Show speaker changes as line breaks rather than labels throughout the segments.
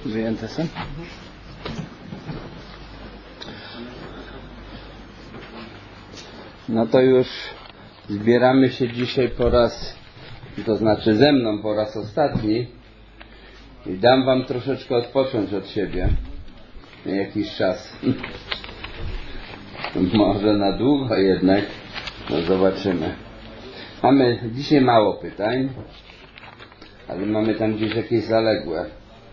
Wyjęte są? No to już zbieramy się dzisiaj po raz, to znaczy ze mną po raz ostatni i dam wam troszeczkę odpocząć od siebie na jakiś czas. Może na długo jednak, no zobaczymy. Mamy dzisiaj mało pytań, ale mamy tam gdzieś jakieś zaległe.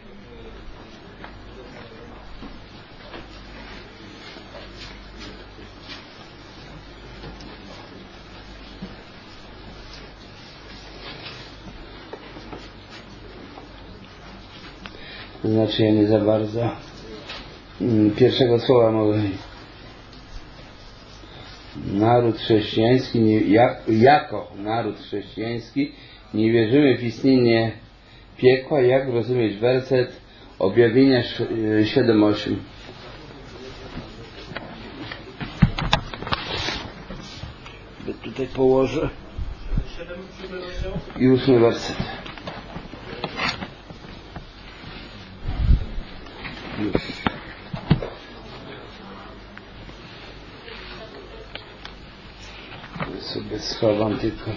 To znaczy ja nie za bardzo pierwszego słowa mówię. Naród chrześcijański, jako naród chrześcijański nie wierzymy w istnienie piekła. Jak rozumieć werset Objawienia 7:8? Tutaj położę i 8 werset. Już. Sobie schowam tylko.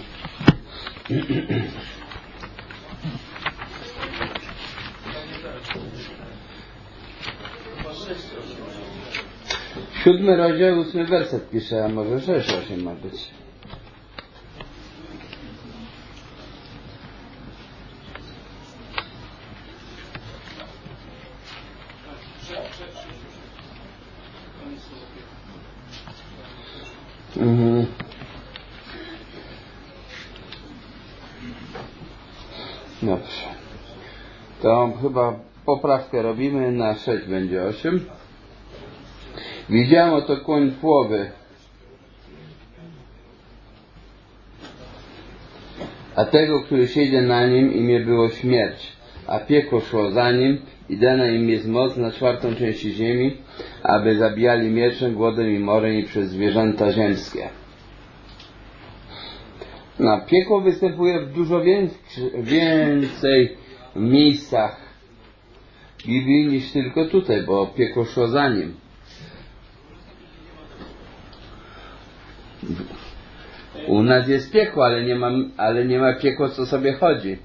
Siódmy rozdział, 8 werset pisze, a może 6:8 ma być. Dobrze. To chyba poprawkę robimy, na 6 będzie 8. Widziałem oto koń płowy, a tego, który siedzi na nim, imię było śmierć, a piekło szło za nim i dana im jest moc na 4. część ziemi, aby zabijali mieczem, głodem i morem i przez zwierzęta ziemskie. No, piekło występuje w dużo więcej miejscach Biblii niż tylko tutaj, bo piekło szło za nim. U nas jest piekło, ale nie ma piekło, co sobie chodzi.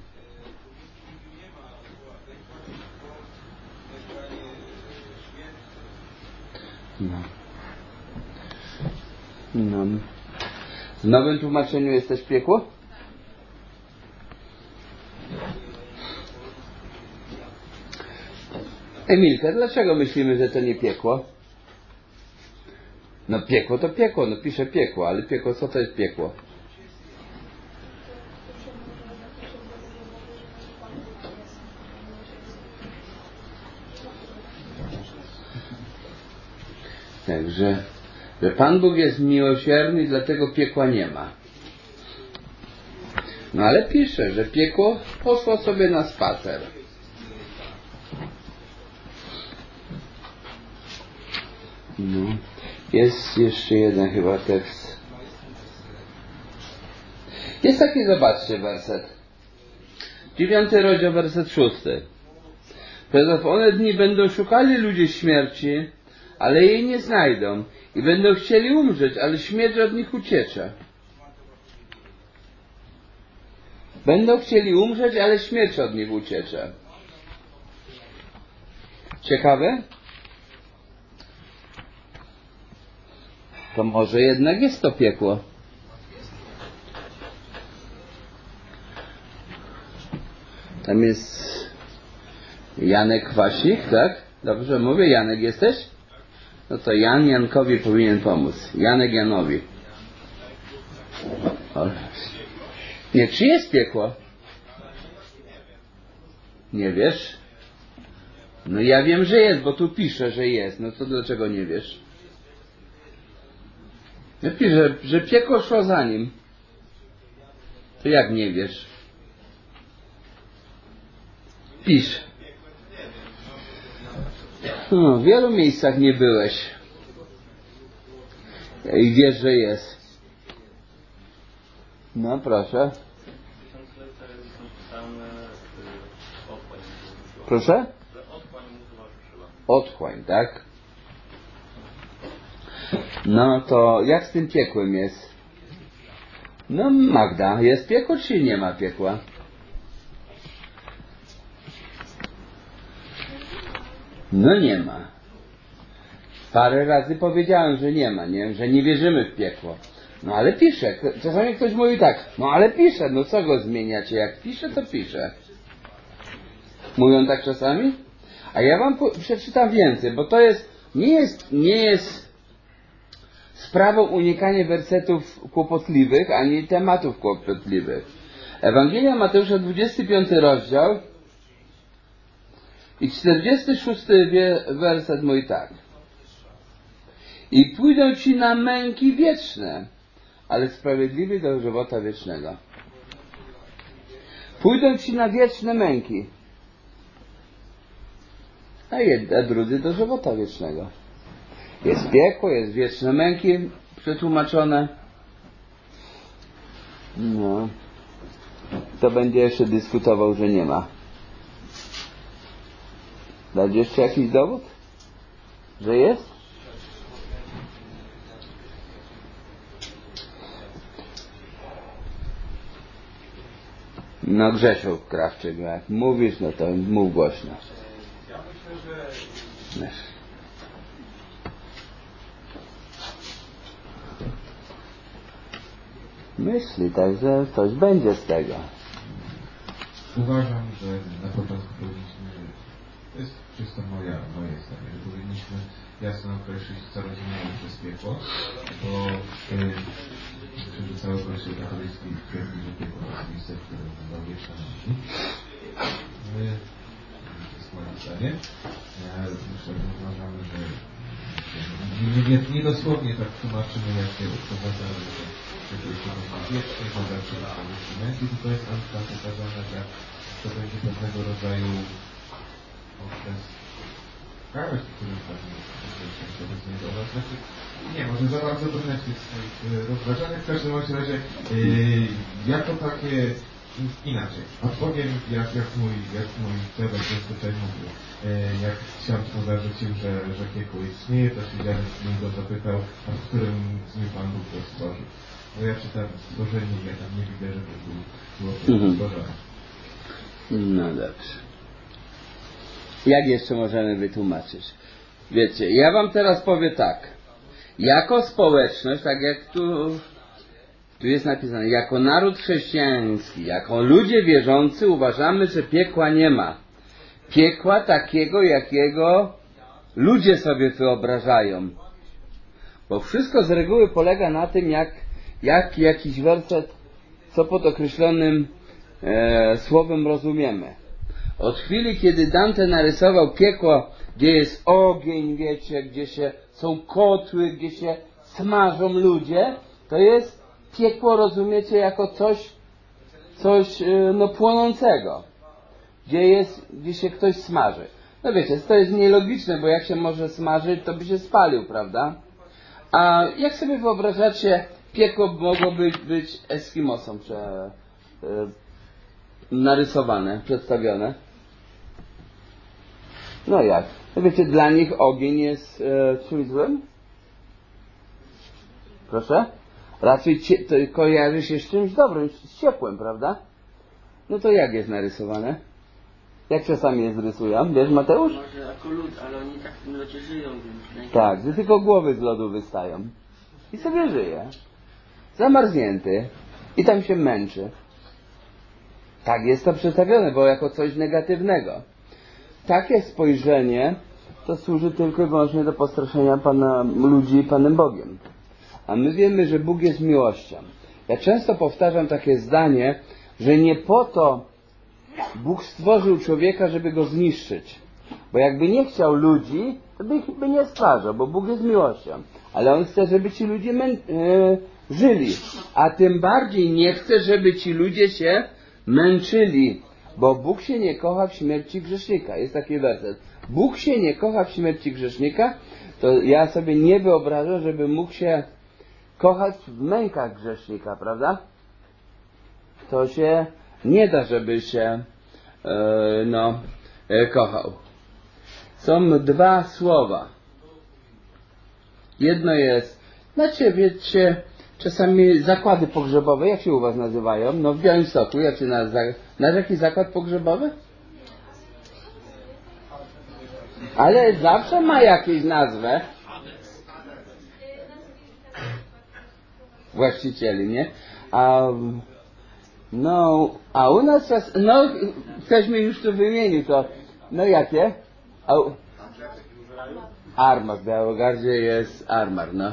No. W nowym tłumaczeniu jest też piekło? Emilka, dlaczego myślimy, że to nie piekło? No piekło to piekło, no pisze piekło, ale piekło, co to jest piekło? Także, że Pan Bóg jest miłosierny i dlatego piekła nie ma. No ale pisze, że piekło poszło sobie na spacer. No. Jest jeszcze jeden chyba tekst. Jest taki, zobaczcie, werset. 9 rozdział, werset 6. W one dni będą szukali ludzie śmierci, ale jej nie znajdą. I będą chcieli umrzeć, ale śmierć od nich uciecze. Będą chcieli umrzeć, ale śmierć od nich uciecze. Ciekawe? To może jednak jest to piekło. Tam jest Janek Kwaśnik, tak? Dobrze mówię? Janek jesteś? No to Jan Jankowi powinien pomóc. Janek Janowi. Nie, czy jest piekło? Nie wiesz? No ja wiem, że jest, bo tu pisze, że jest. No to dlaczego nie wiesz? Ja piszę, że piekło szło za nim. To jak nie wiesz? Pisz. No, w wielu miejscach nie byłeś. I wiesz, że jest. No proszę. Proszę? otchłań, tak? No to jak z tym piekłem jest? No Magda, jest piekło czy nie ma piekła? No nie ma. Parę razy powiedziałem, że nie ma, nie? Że nie wierzymy w piekło. No ale pisze. Czasami ktoś mówi tak, no ale pisze, no co go zmieniacie? Jak pisze, to pisze. Mówią tak czasami? A ja wam przeczytam więcej, bo to nie jest sprawą unikania wersetów kłopotliwych, ani tematów kłopotliwych. Ewangelia Mateusza, 25 rozdział i 46 werset mówi tak. I pójdą ci na męki wieczne, ale sprawiedliwi do żywota wiecznego. Pójdą ci na wieczne męki, a drudzy do żywota wiecznego. Jest piekło, jest wieczne męki przetłumaczone. No. To będzie jeszcze dyskutował, że nie ma. Dać jeszcze jakiś dowód? Że jest? No Grzesiu Krawczyk, jak mówisz, no to mów głośno.
Ja myślę, że
myśli, także coś będzie z tego.
uważam, że na początku powinniśmy, to jest czysto moje zdanie, że powinniśmy jasno określić, co rozumiemy przez piekło, bo cały Kościół katolicki twierdzi, że piekło to jest miejsce, które nazywa wieczne męki. To jest moje zdanie. Myślę, że uważamy, że nie dosłownie tak tłumaczymy, jak się uprowadzamy, że to jest wieczne, to zawsze jest męki, tylko jest tam pokazane, że to będzie pewnego rodzaju okres kawałek, który pewnie do nas. Znaczy, nie, może za bardzo brnąć w swoich rozważaniach. W każdym razie jako takie inaczej. Odpowiem jak mój dziadek tutaj mówił. Jak ksiądz mu zarzucił, że piekło istnieje, to się dziadek z niego zapytał, a w którym dniu Pan Bóg to stworzył. Bo ja czytam stworzenie i ja tam nie widzę, żeby było stworzone.
No dobrze. Jak jeszcze możemy wytłumaczyć? Wiecie, ja wam teraz powiem tak. Jako społeczność, tak jak tu jest napisane, jako naród chrześcijański, jako ludzie wierzący uważamy, że piekła nie ma. Piekła takiego, jakiego ludzie sobie wyobrażają. Bo wszystko z reguły polega na tym, jak jakiś werset, co pod określonym słowem rozumiemy. Od chwili, kiedy Dante narysował piekło, gdzie jest ogień, wiecie, gdzie są kotły, gdzie się smażą ludzie, to jest piekło, rozumiecie, jako coś płonącego, gdzie się ktoś smaży. No wiecie, to jest nielogiczne, bo jak się może smażyć, to by się spalił, prawda? A jak sobie wyobrażacie, piekło mogło być Eskimosom narysowane, przedstawione? No jak? No wiecie, dla nich ogień jest czymś złym? Proszę? Raczej to kojarzy się z czymś dobrym, z ciepłem, prawda? No to jak jest narysowane? Jak czasami je rysują? Wiesz, Mateusz?
Może jako lód, ale oni tak w tym lodzie żyją, więc...
Tak, że tylko głowy z lodu wystają. I sobie żyje. Zamarznięty. I tam się męczy. Tak jest to przedstawione, bo jako coś negatywnego. Takie spojrzenie to służy tylko i wyłącznie do postraszenia ludzi Panem Bogiem. A my wiemy, że Bóg jest miłością. Ja często powtarzam takie zdanie, że nie po to Bóg stworzył człowieka, żeby go zniszczyć. Bo jakby nie chciał ludzi, to by ich nie stwarzał, bo Bóg jest miłością. Ale On chce, żeby ci ludzie żyli. A tym bardziej nie chce, żeby ci ludzie się męczyli. Bo Bóg się nie kocha w śmierci grzesznika. Jest taki werset. Bóg się nie kocha w śmierci grzesznika. To ja sobie nie wyobrażam, żeby mógł się kochać w mękach grzesznika, prawda? To się nie da, żeby się kochał. są dwa słowa. Jedno jest, znaczy wiecie, czasami zakłady pogrzebowe, jak się u was nazywają? No w Białymstoku, jak się nazywa? Znasz jakiś zakład pogrzebowy? Ale zawsze ma jakąś nazwę. Właścicieli, nie? A u nas czas, no ktoś mi już tu wymienił to. No jakie? Armar, w Białogardzie jest Armar, no.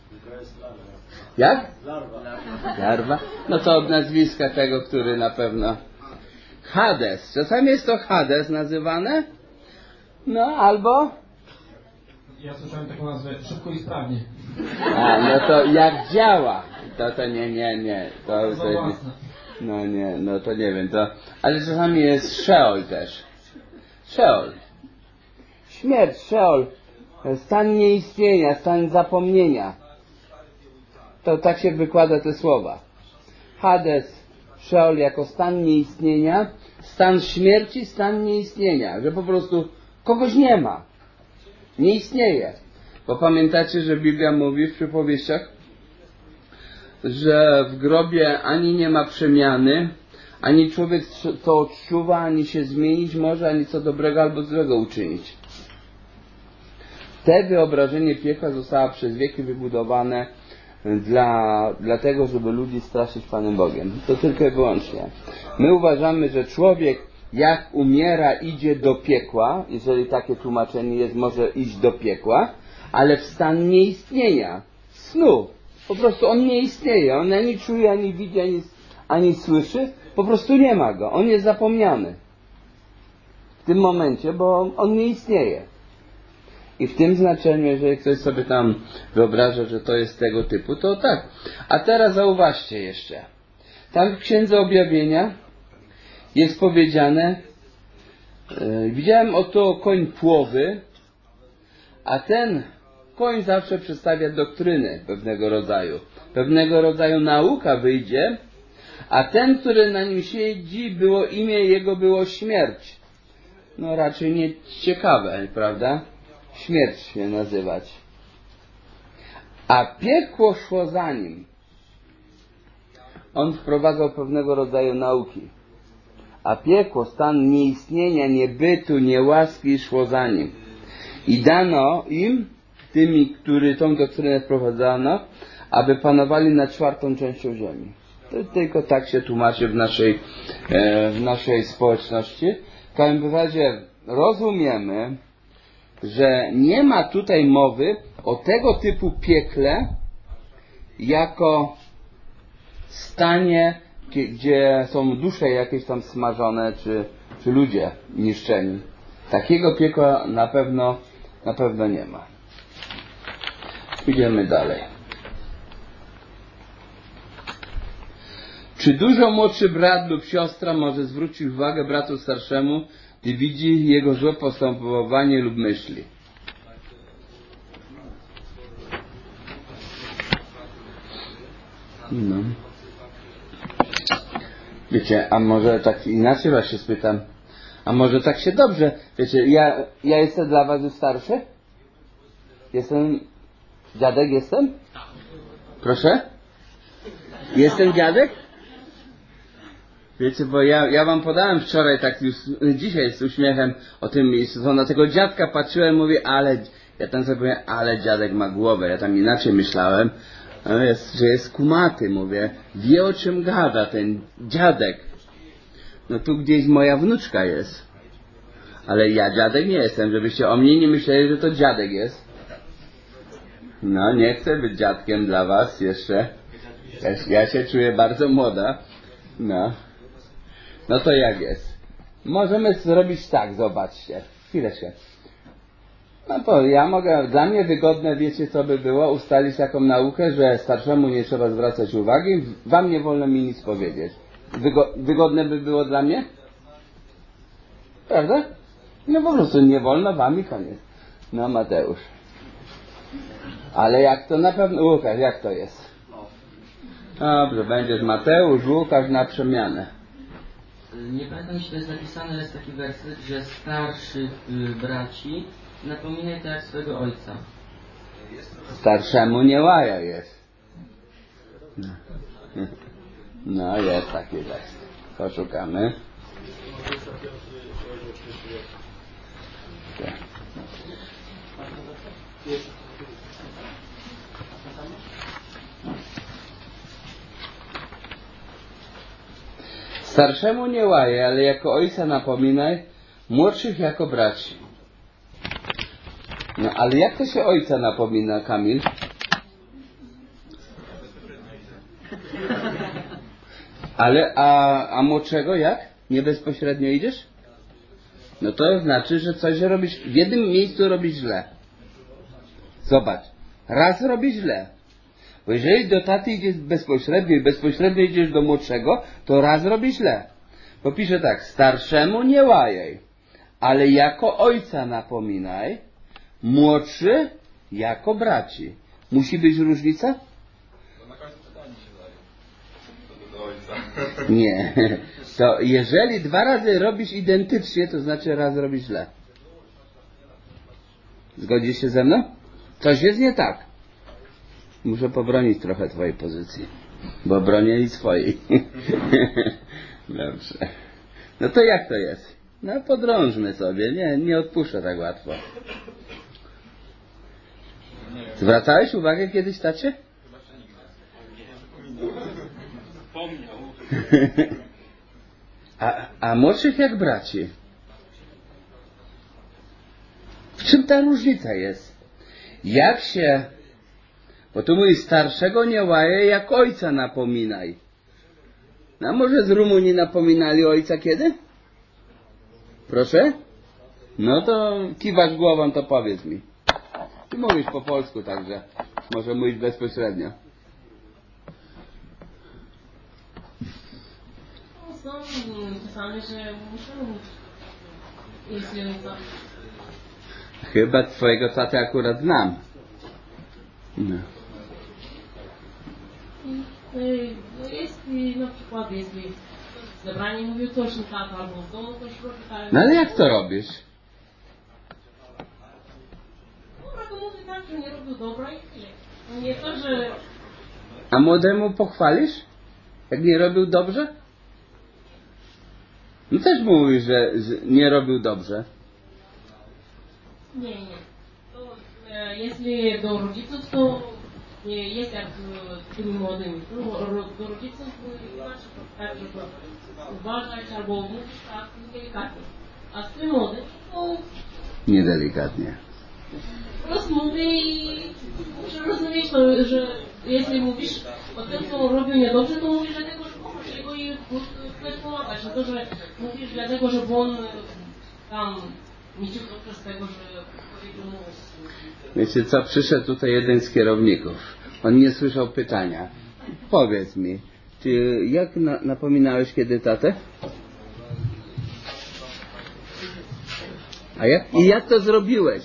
Jak? Larwa. No to od nazwiska tego, który na pewno... Hades. Czasami jest to Hades nazywane. No, albo...
Ja słyszałem taką nazwę szybko i sprawnie.
No to jak działa? To nie. No to nie wiem. To, ale czasami jest Sheol też. Sheol. Śmierć, Sheol. Stan nieistnienia, stan zapomnienia. To tak się wykłada te słowa. Hades, Sheol jako stan nieistnienia, stan śmierci, stan nieistnienia. Że po prostu kogoś nie ma. Nie istnieje. Bo pamiętacie, że Biblia mówi w przypowieściach, że w grobie ani nie ma przemiany, ani człowiek to odczuwa, ani się zmienić może, ani co dobrego albo złego uczynić. Te wyobrażenie piekła zostało przez wieki wybudowane dlatego, żeby ludzi straszyć Panem Bogiem. To tylko i wyłącznie. My uważamy, że człowiek jak umiera, idzie do piekła, jeżeli takie tłumaczenie jest, może iść do piekła, ale w stan nieistnienia, snu. Po prostu on nie istnieje, on ani czuje, ani widzi, ani słyszy, po prostu nie ma go, on jest zapomniany. W tym momencie, bo on nie istnieje. I w tym znaczeniu, jeżeli ktoś sobie tam wyobraża, że to jest tego typu, to tak. A teraz zauważcie jeszcze. Tam w Księdze Objawienia jest powiedziane, widziałem oto koń płowy, a ten koń zawsze przedstawia doktryny pewnego rodzaju nauka wyjdzie, a ten, który na nim siedzi, imię jego było śmierć. No raczej nie ciekawe, prawda? Śmierć się nazywać. A piekło szło za nim. On wprowadzał pewnego rodzaju nauki. A piekło, stan nieistnienia, niebytu, niełaski szło za nim. I dano im, tymi, którzy tą doktrynę wprowadzano, aby panowali nad czwartą częścią ziemi. To tylko tak się tłumaczy w naszej społeczności. W każdym razie rozumiemy, że nie ma tutaj mowy o tego typu piekle jako stanie, gdzie są dusze jakieś tam smażone, czy ludzie niszczeni. Takiego piekła na pewno nie ma. Idziemy dalej. Czy dużo młodszy brat lub siostra może zwrócić uwagę bratu starszemu, gdy widzi jego złe postępowanie lub myśli? No. Wiecie, a może tak inaczej was się spytam. A może tak się dobrze. Wiecie, ja jestem dla was już starszy? Dziadek jestem? Proszę? Jestem dziadek? Wiecie, bo ja wam podałem wczoraj, tak już dzisiaj z uśmiechem o tym miejscu, to na tego dziadka patrzyłem, mówię, ja tam sobie powiem, ale dziadek ma głowę, ja tam inaczej myślałem, że jest kumaty, mówię, wie o czym gada ten dziadek. No tu gdzieś moja wnuczka jest. Ale ja dziadek nie jestem, żebyście o mnie nie myśleli, że to dziadek jest. No, nie chcę być dziadkiem dla was jeszcze. Ja się czuję bardzo młoda. No to jak jest? Możemy zrobić tak, zobaczcie. Chwileczkę. No to ja mogę, dla mnie wygodne, wiecie co by było, ustalić taką naukę, że starszemu nie trzeba zwracać uwagi, wam nie wolno mi nic powiedzieć. Wygodne by było dla mnie? Prawda? No po prostu nie wolno wam i koniec. No Mateusz. Ale jak to na pewno... Łukasz, jak to jest? Dobrze, będziesz Mateusz, Łukasz na przemianę.
Nie pamiętam, jeśli to jest napisane, ale jest taki werset, że starszych braci napominaj tak jak swego ojca.
Starszemu nie łaja jest. No, jest taki tekst. Poszukamy. Tak. Starszemu nie łajaj, ale jako ojca napominaj, młodszych jako braci. No, ale jak to się ojca napomina, Kamil? Ale, a młodszego jak? Nie bezpośrednio idziesz? No to znaczy, że coś robisz, w jednym miejscu robisz źle. Zobacz, raz robisz źle. Bo jeżeli do taty idziesz bezpośrednio i bezpośrednio idziesz do młodszego, to raz robisz źle. Bo pisze tak, starszemu nie łajaj, ale jako ojca napominaj, młodszy jako braci. Musi być różnica?
To na końcu czytania się daje. To do ojca.
Nie. To jeżeli 2 razy robisz identycznie, to znaczy raz robisz źle. Zgodzisz się ze mną? Coś jest nie tak. Muszę pobronić trochę twojej pozycji, bo bronię i swojej. Dobrze. No to jak to jest? No podrążmy sobie. Nie odpuszczę tak łatwo. Zwracałeś uwagę kiedyś, tacie?
Wspomniał.
A młodszych jak braci? W czym ta różnica jest? Jak się... Bo tu mówi, starszego nie łajaj, jak ojca napominaj. No a może z Rumunii napominali ojca kiedy? Proszę? No to kiwasz głową, to powiedz mi. Ty mówisz po polsku, także może mówić bezpośrednio.
Są czasami, że muszę mówić, jeśli to.
Chyba twojego tatę akurat znam. No.
No jeśli na przykład, jeśli zebranie mówił coś nie tak, albo w domu coś robi tak.
No ale jak to robisz?
Dobra, to mówi tak, że nie robił dobra i tyle. No nie to, że...
A młodemu pochwalisz? Jak nie robił dobrze? No też mówisz, że nie robił dobrze.
Nie. To, jeśli do rodziców, to nie jest jak tymi młodymi. Do rodziców inaczej tak, żeby uważać albo mówić tak delikatnie. A z tym młodym to
Niedelikatnie.
po prostu mówię i muszę rozumieć to, że jeśli mówisz o tym, co robił niedobrze, to mówisz dlatego, że kochasz jego i chcesz pomagać. A to, że mówisz dlatego, że on tam nie czuł dobrze z tego, że powiedział mu...
Wiecie co, przyszedł tutaj jeden z kierowników. On nie słyszał pytania. Powiedz mi, ty jak napominałeś kiedy tatę? I jak to zrobiłeś?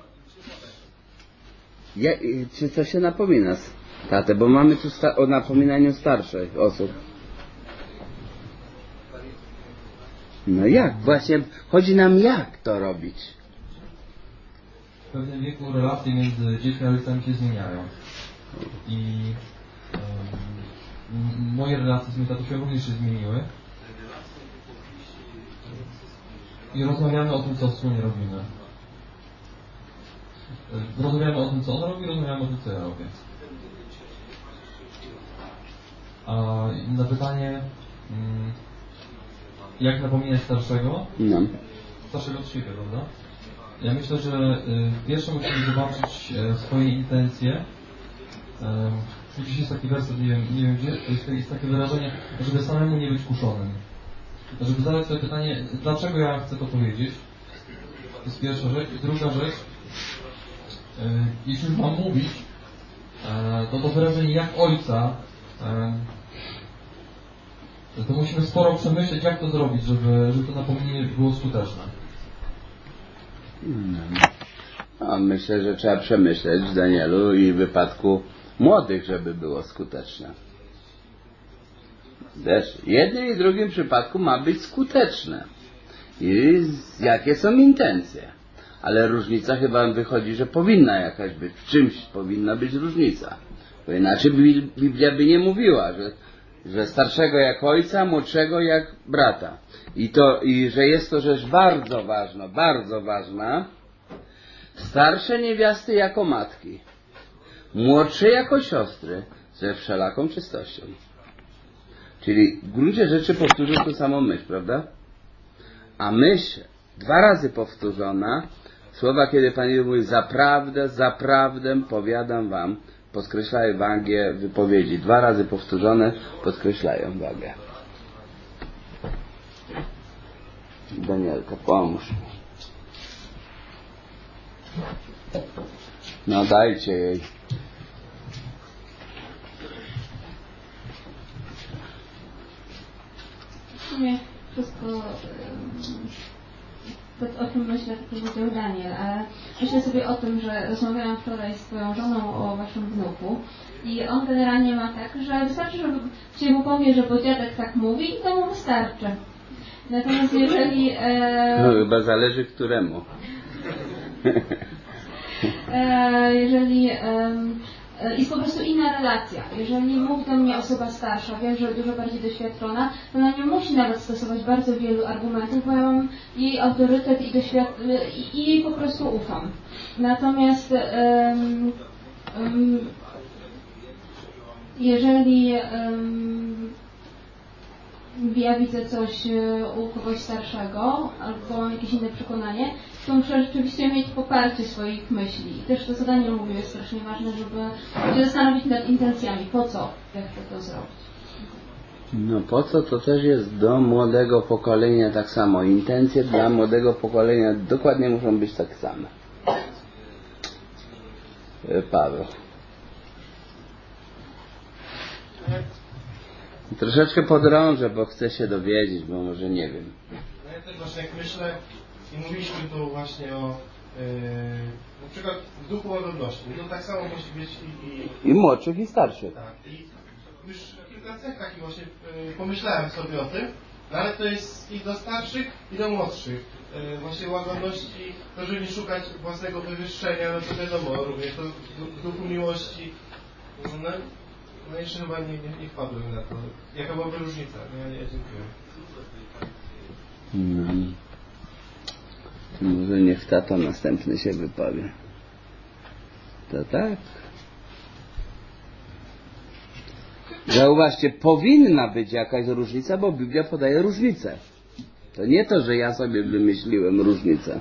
Czy co się napomina z tatę? Bo mamy tu o napominaniu starszych osób. No jak? Właśnie chodzi nam jak to robić.
W pewnym wieku relacje między dziećmi a rodzicami się zmieniają. I moje relacje z moim tatusią również się zmieniły. I rozmawiamy o tym, co wspólnie robimy. Rozmawiamy o tym, co on robi, rozmawiamy o tym, co ja robię. A na pytanie, jak napominać starszego?
No.
Starszego od siebie, prawda? Ja myślę, że pierwsze musimy zobaczyć swoje intencje. Gdzieś jest taki werset, nie wiem gdzie, jest takie wyrażenie, żeby samemu nie być kuszonym. Żeby zadać sobie pytanie, dlaczego ja chcę to powiedzieć? To jest pierwsza rzecz. I druga rzecz, jeśli już mam mówić, to wyrażenie jak ojca, to musimy sporo przemyśleć, jak to zrobić, żeby to napomnienie było skuteczne.
No, myślę, że trzeba przemyśleć w Danielu i w wypadku młodych, żeby było skuteczne. Wiesz, w jednym i drugim przypadku ma być skuteczne. I jakie są intencje. Ale różnica chyba wychodzi, że powinna jakaś być. W czymś powinna być różnica. Bo inaczej Biblia by nie mówiła, że starszego jak ojca, młodszego jak brata. I że jest to rzecz bardzo ważna. Starsze niewiasty jako matki. Młodsze jako siostry. Ze wszelaką czystością. Czyli w gruncie rzeczy powtórzę tą samą myśl, prawda? A myśl 2 razy powtórzona, słowa, kiedy Pan Jezus mówi zaprawdę powiadam wam, podkreślają wagę wypowiedzi. 2 razy powtórzone podkreślają wagę. Danielka, pomóż mi. No dajcie jej.
W sumie wszystko to, o czym myślę, to powiedział Daniel, ale myślę sobie o tym, że rozmawiałam wczoraj z swoją żoną o waszym wnuku i on generalnie ma tak, że wystarczy, że się mu powie, że bo dziadek tak mówi i to mu wystarczy. Natomiast jeżeli...
No chyba zależy któremu.
Jeżeli... jest po prostu inna relacja. Jeżeli mówi do mnie osoba starsza, wiem, że dużo bardziej doświadczona, to ona nie musi nawet stosować bardzo wielu argumentów, bo ja mam jej autorytet i jej po prostu ufam. Natomiast jeżeli ja widzę coś u kogoś starszego albo mam jakieś inne przekonanie, to muszę rzeczywiście mieć poparcie swoich myśli. I też to, co Daniel mówił, jest strasznie ważne, żeby się zastanowić nad intencjami. Po co ja chcę to zrobić?
No po co, to też jest do młodego pokolenia tak samo. Intencje dla młodego pokolenia dokładnie muszą być tak same. Paweł. Troszeczkę podrążę, bo chcę się dowiedzieć, bo może nie wiem.
No ja też właśnie jak myślę i mówiliśmy tu właśnie o na przykład w duchu łagodności. No tak samo musi być
I młodszych i starszych.
Tak. I już kilka cech takich właśnie pomyślałem sobie o tym, no ale to jest i do starszych i do młodszych. Właśnie łagodności, to żeby nie szukać własnego wywyższenia, no to wiadomo, również to w duchu miłości. No jeszcze chyba nie wpadłem na to. Jaka byłaby różnica? Ja dziękuję.
Może niech tato następny się wypowie. To tak. Zauważcie, powinna być jakaś różnica, bo Biblia podaje różnicę. To nie to, że ja sobie wymyśliłem różnicę.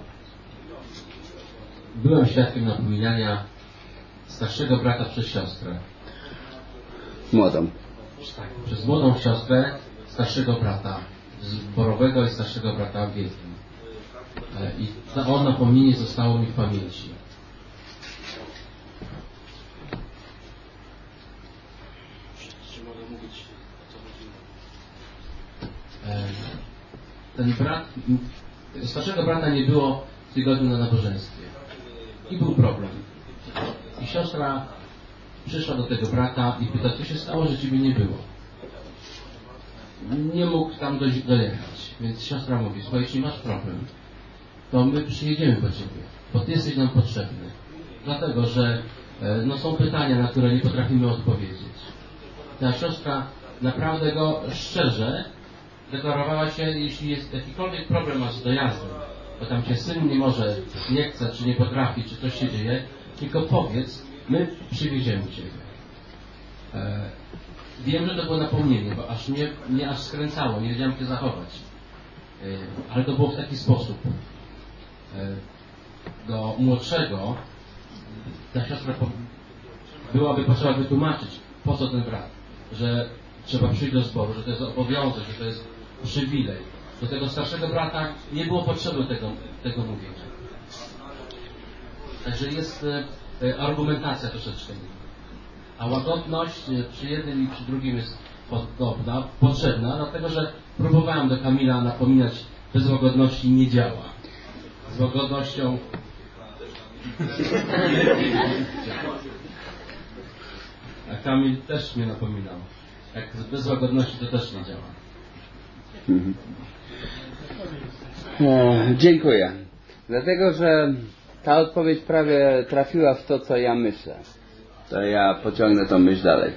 Byłem świadkiem napominania starszego brata przez siostrę.
Młodą.
Tak, przez młodą siostrę starszego brata zborowego i starszego brata w wielkim. I to napomnienie zostało mi w pamięci.
Czy mogę mówić, o co chodziło?
Ten brat, starszego brata nie było w tygodniu na nabożeństwie. I był problem. I siostra przyszła do tego brata i pyta, co się stało, że ciebie nie było. Nie mógł tam dojechać. Więc siostra mówi, słuchaj, jeśli masz problem, to my przyjedziemy po ciebie, bo ty jesteś nam potrzebny. Dlatego, że są pytania, na które nie potrafimy odpowiedzieć. Ta siostra naprawdę go szczerze deklarowała się, jeśli jest jakikolwiek problem masz z dojazdem, bo tam cię syn nie chce, czy nie potrafi, czy coś się dzieje, tylko powiedz, my przywieziemy ciebie. Wiem, że to było napomnienie, bo mnie aż skręcało, nie wiedziałem się zachować. Ale to było w taki sposób. Do młodszego ta siostra byłaby potrzeba wytłumaczyć, po co ten brat, że trzeba przyjść do zboru, że to jest obowiązek, że to jest przywilej. Do tego starszego brata nie było potrzeby tego mówienia. Także jest argumentacja troszeczkę. A łagodność przy jednym i przy drugim jest potrzebna, dlatego że próbowałem do Kamila napominać, bez łagodności nie działa. Z łagodnością a Kamil też mnie napominał. Jak bez łagodności to też nie działa.
Dziękuję. Dlatego, że ta odpowiedź prawie trafiła w to, co ja myślę. To ja pociągnę tą myśl dalej.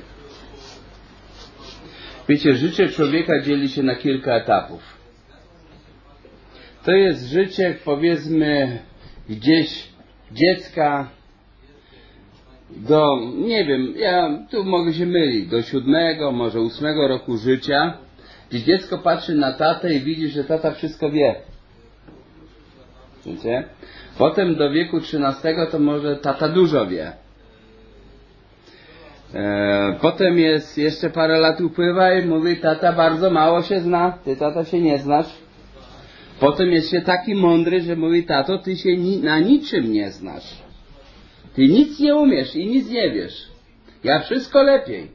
Wiecie, życie człowieka dzieli się na kilka etapów. To jest życie, powiedzmy, gdzieś dziecka do, nie wiem, ja tu mogę się mylić, do 7, może 8 roku życia, gdzie dziecko patrzy na tatę i widzi, że tata wszystko wie. Wiecie? Potem do wieku 13 to może tata dużo wie. Potem jest jeszcze parę lat upływa i mówi, tata bardzo mało się zna, ty tata się nie znasz. Potem jest się taki mądry, że mówi, tato, ty się na niczym nie znasz. Ty nic nie umiesz i nic nie wiesz. Ja wszystko lepiej.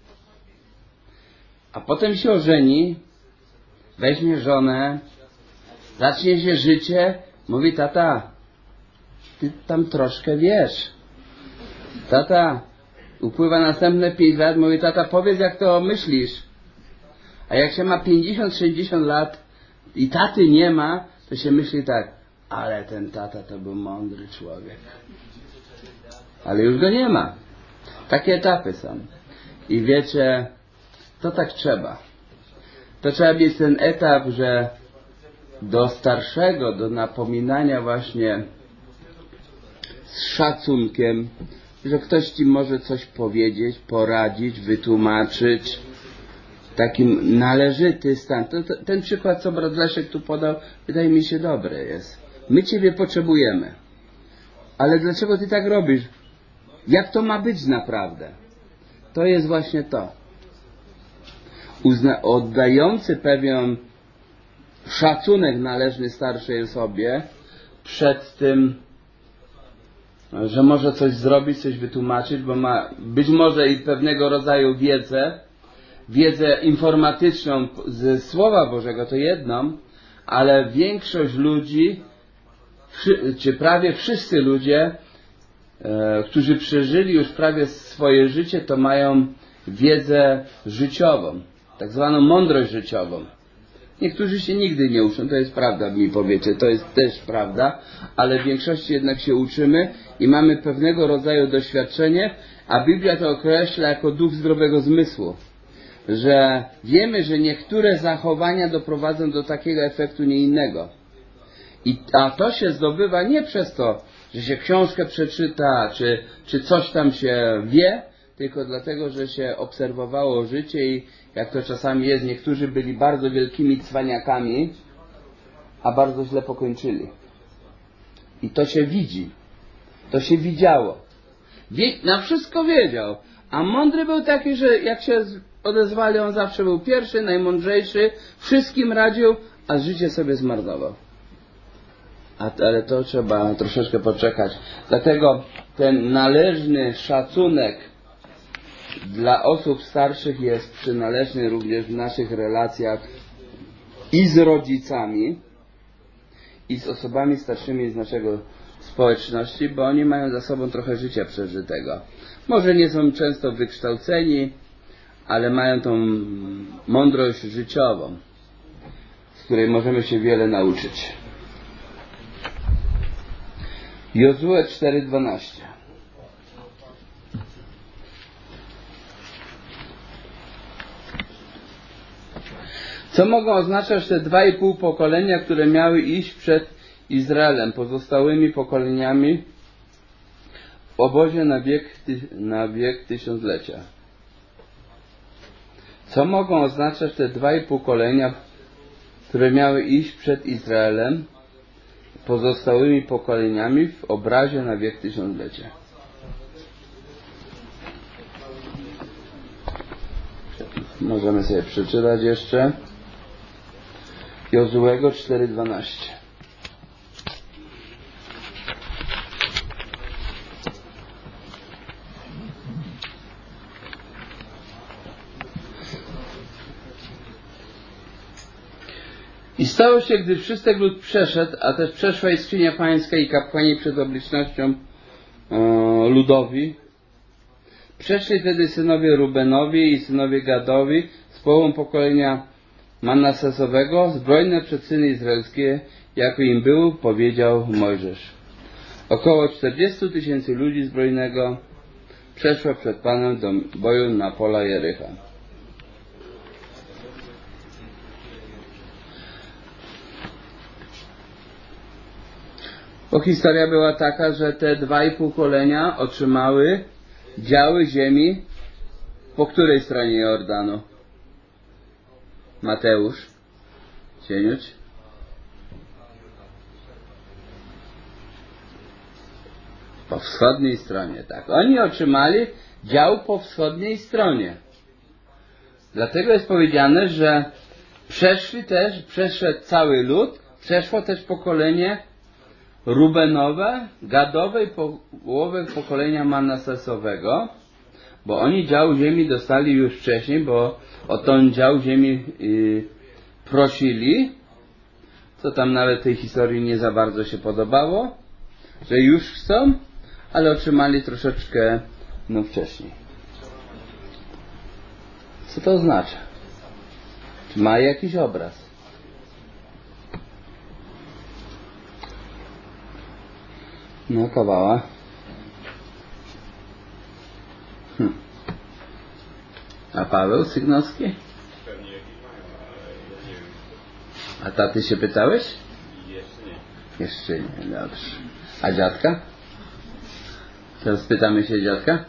A potem się ożeni, weźmie żonę, zacznie się życie, mówi, tata, ty tam troszkę wiesz. Tata, upływa następne 5 lat, mówi, tata, powiedz, jak to myślisz. A jak się ma 50-60 lat i taty nie ma, to się myśli tak, ale ten tata to był mądry człowiek. Ale już go nie ma. Takie etapy są. I wiecie, to tak trzeba. To trzeba mieć ten etap, że do starszego, do napominania właśnie z szacunkiem, że ktoś ci może coś powiedzieć, poradzić, wytłumaczyć. Takim należyty stan. Ten przykład, co brat Leszek tu podał, wydaje mi się dobry jest. My ciebie potrzebujemy. Ale dlaczego ty tak robisz? Jak to ma być naprawdę? To jest właśnie to. Oddający pewien szacunek należny starszej osobie przed tym, że może coś zrobić, coś wytłumaczyć, bo ma być może i pewnego rodzaju wiedzę informatyczną ze Słowa Bożego, to jedną, ale większość ludzi, czy prawie wszyscy ludzie, którzy przeżyli już prawie swoje życie, to mają wiedzę życiową, tak zwaną mądrość życiową. Niektórzy się nigdy nie uczą, to jest prawda, mi powiecie, to jest też prawda, ale w większości jednak się uczymy i mamy pewnego rodzaju doświadczenie, a Biblia to określa jako duch zdrowego zmysłu, że wiemy, że niektóre zachowania doprowadzą do takiego efektu, nie innego. A to się zdobywa nie przez to, że się książkę przeczyta, czy coś tam się wie, tylko dlatego, że się obserwowało życie i jak to czasami jest, niektórzy byli bardzo wielkimi cwaniakami, a bardzo źle pokończyli. I to się widzi. To się widziało. Na wszystko wiedział. A mądry był taki, że jak się odezwali, on zawsze był pierwszy, najmądrzejszy, wszystkim radził, a życie sobie zmarnował. Ale to trzeba troszeczkę poczekać. Dlatego ten należny szacunek dla osób starszych jest przynależny również w naszych relacjach i z rodzicami, i z osobami starszymi z naszego społeczności, bo oni mają za sobą trochę życia przeżytego. Może nie są często wykształceni, ale mają tą mądrość życiową, z której możemy się wiele nauczyć. Jozue 4:12. Co mogą oznaczać te 2,5 pokolenia, które miały iść przed Izraelem, pozostałymi pokoleniami w obozie na wiek tysiąclecia? Co mogą oznaczać te 2,5 pokolenia, które miały iść przed Izraelem, pozostałymi pokoleniami w obrazie na wiek tysiąclecia? Możemy sobie przeczytać jeszcze Jozuego 4:12. I stało się, gdy wszystek lud przeszedł, a też przeszła i skrzynia pańska i kapłani przed obecnością ludowi, Przeszli wtedy synowie Rubenowi i synowie Gadowi z połową pokolenia Manassesowego, zbrojne przed syny izraelskie, jako im był, powiedział Mojżesz. Około 40 000 ludzi zbrojnego przeszło przed Panem do boju na pola Jericha. Bo historia była taka, że te 2,5 pokolenia otrzymały działy ziemi po której stronie Jordanu? Mateusz? Cieniuć? Po wschodniej stronie, tak. Oni otrzymali dział po wschodniej stronie. Dlatego jest powiedziane, że przeszedł cały lud, przeszło też pokolenie Rubenowe, Gadowe i połowę pokolenia Manassesowego, bo oni dział ziemi dostali już wcześniej, bo o ten dział ziemi prosili, co tam nawet tej historii nie za bardzo się podobało, że już chcą, ale otrzymali troszeczkę wcześniej. Co to oznacza? Czy ma jakiś obraz? No, kawała. A Paweł Sygnowski?
Pewnie jakieś mają, ale nie wiem.
A taty się pytałeś?
Jeszcze nie.
Jeszcze nie, dobrze. A dziadka? Teraz pytamy się dziadka?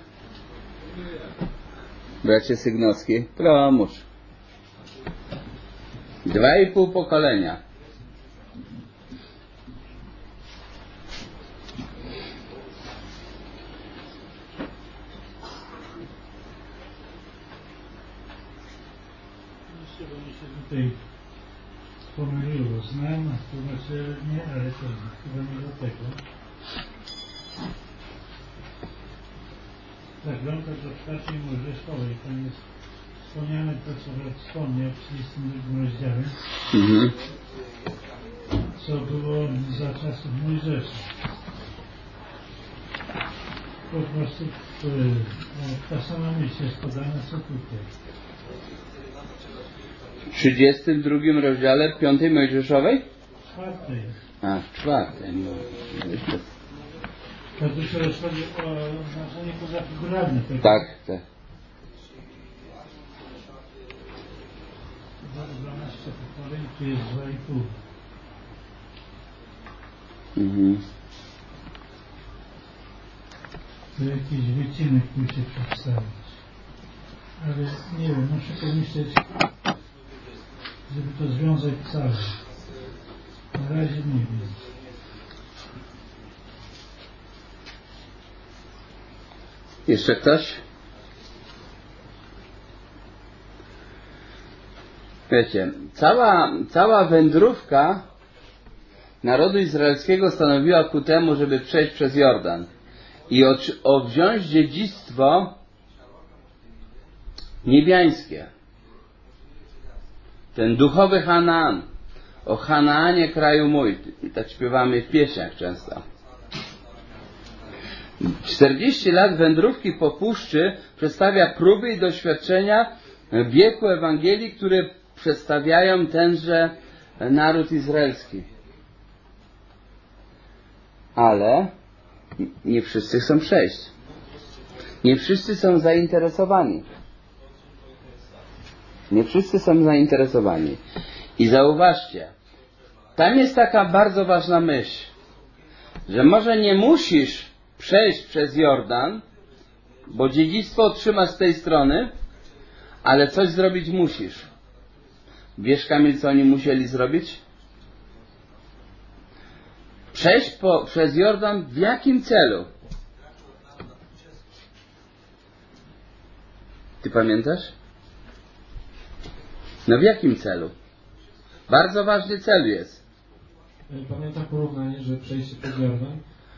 Bracie Sygnowski, pomóż. 2,5 pokolenia.
Bo mi się tutaj pomyliło. Znam, to znaczy nie, ale to chyba nie do tego. Zaglądać do starszej Mojżeszowej, tam jest wspomniane to, co wspomniał w 32 rozdziale, co było za czasów Mojżesza. Po prostu ta sama myśl jest podana, co tutaj.
W 32 rozdziale 5 Mojżeszowej?
4 jest.
A, w 4. No.
To tu się rozchodzi o znaczenie pozafiguralne.
Tak, tak.
12 pokoleń, tu jest 2,5. To jakiś wycinek musi przedstawić. Ale nie wiem, muszę pomyśleć, żeby to związać cały. Na razie nie wiem.
Jeszcze ktoś? Wiecie, cała wędrówka narodu izraelskiego stanowiła ku temu, żeby przejść przez Jordan i wziąć dziedzictwo niebiańskie. Ten duchowy Hanaan. O Hanaanie kraju mój. I tak śpiewamy w pieśniach często. 40 lat wędrówki po puszczy przedstawia próby i doświadczenia wieku Ewangelii, które przedstawiają tenże naród izraelski. Ale nie wszyscy chcą przejść. Nie wszyscy są zainteresowani. Nie wszyscy są zainteresowani. I zauważcie, tam jest taka bardzo ważna myśl, że może nie musisz przejść przez Jordan, bo dziedzictwo otrzymasz z tej strony, ale coś zrobić musisz. Wiesz, Kamil, co oni musieli zrobić? Przejść przez Jordan w jakim celu? Ty pamiętasz? No w jakim celu? Bardzo ważny cel jest.
Pamiętam porównanie, że przejście przez Jordan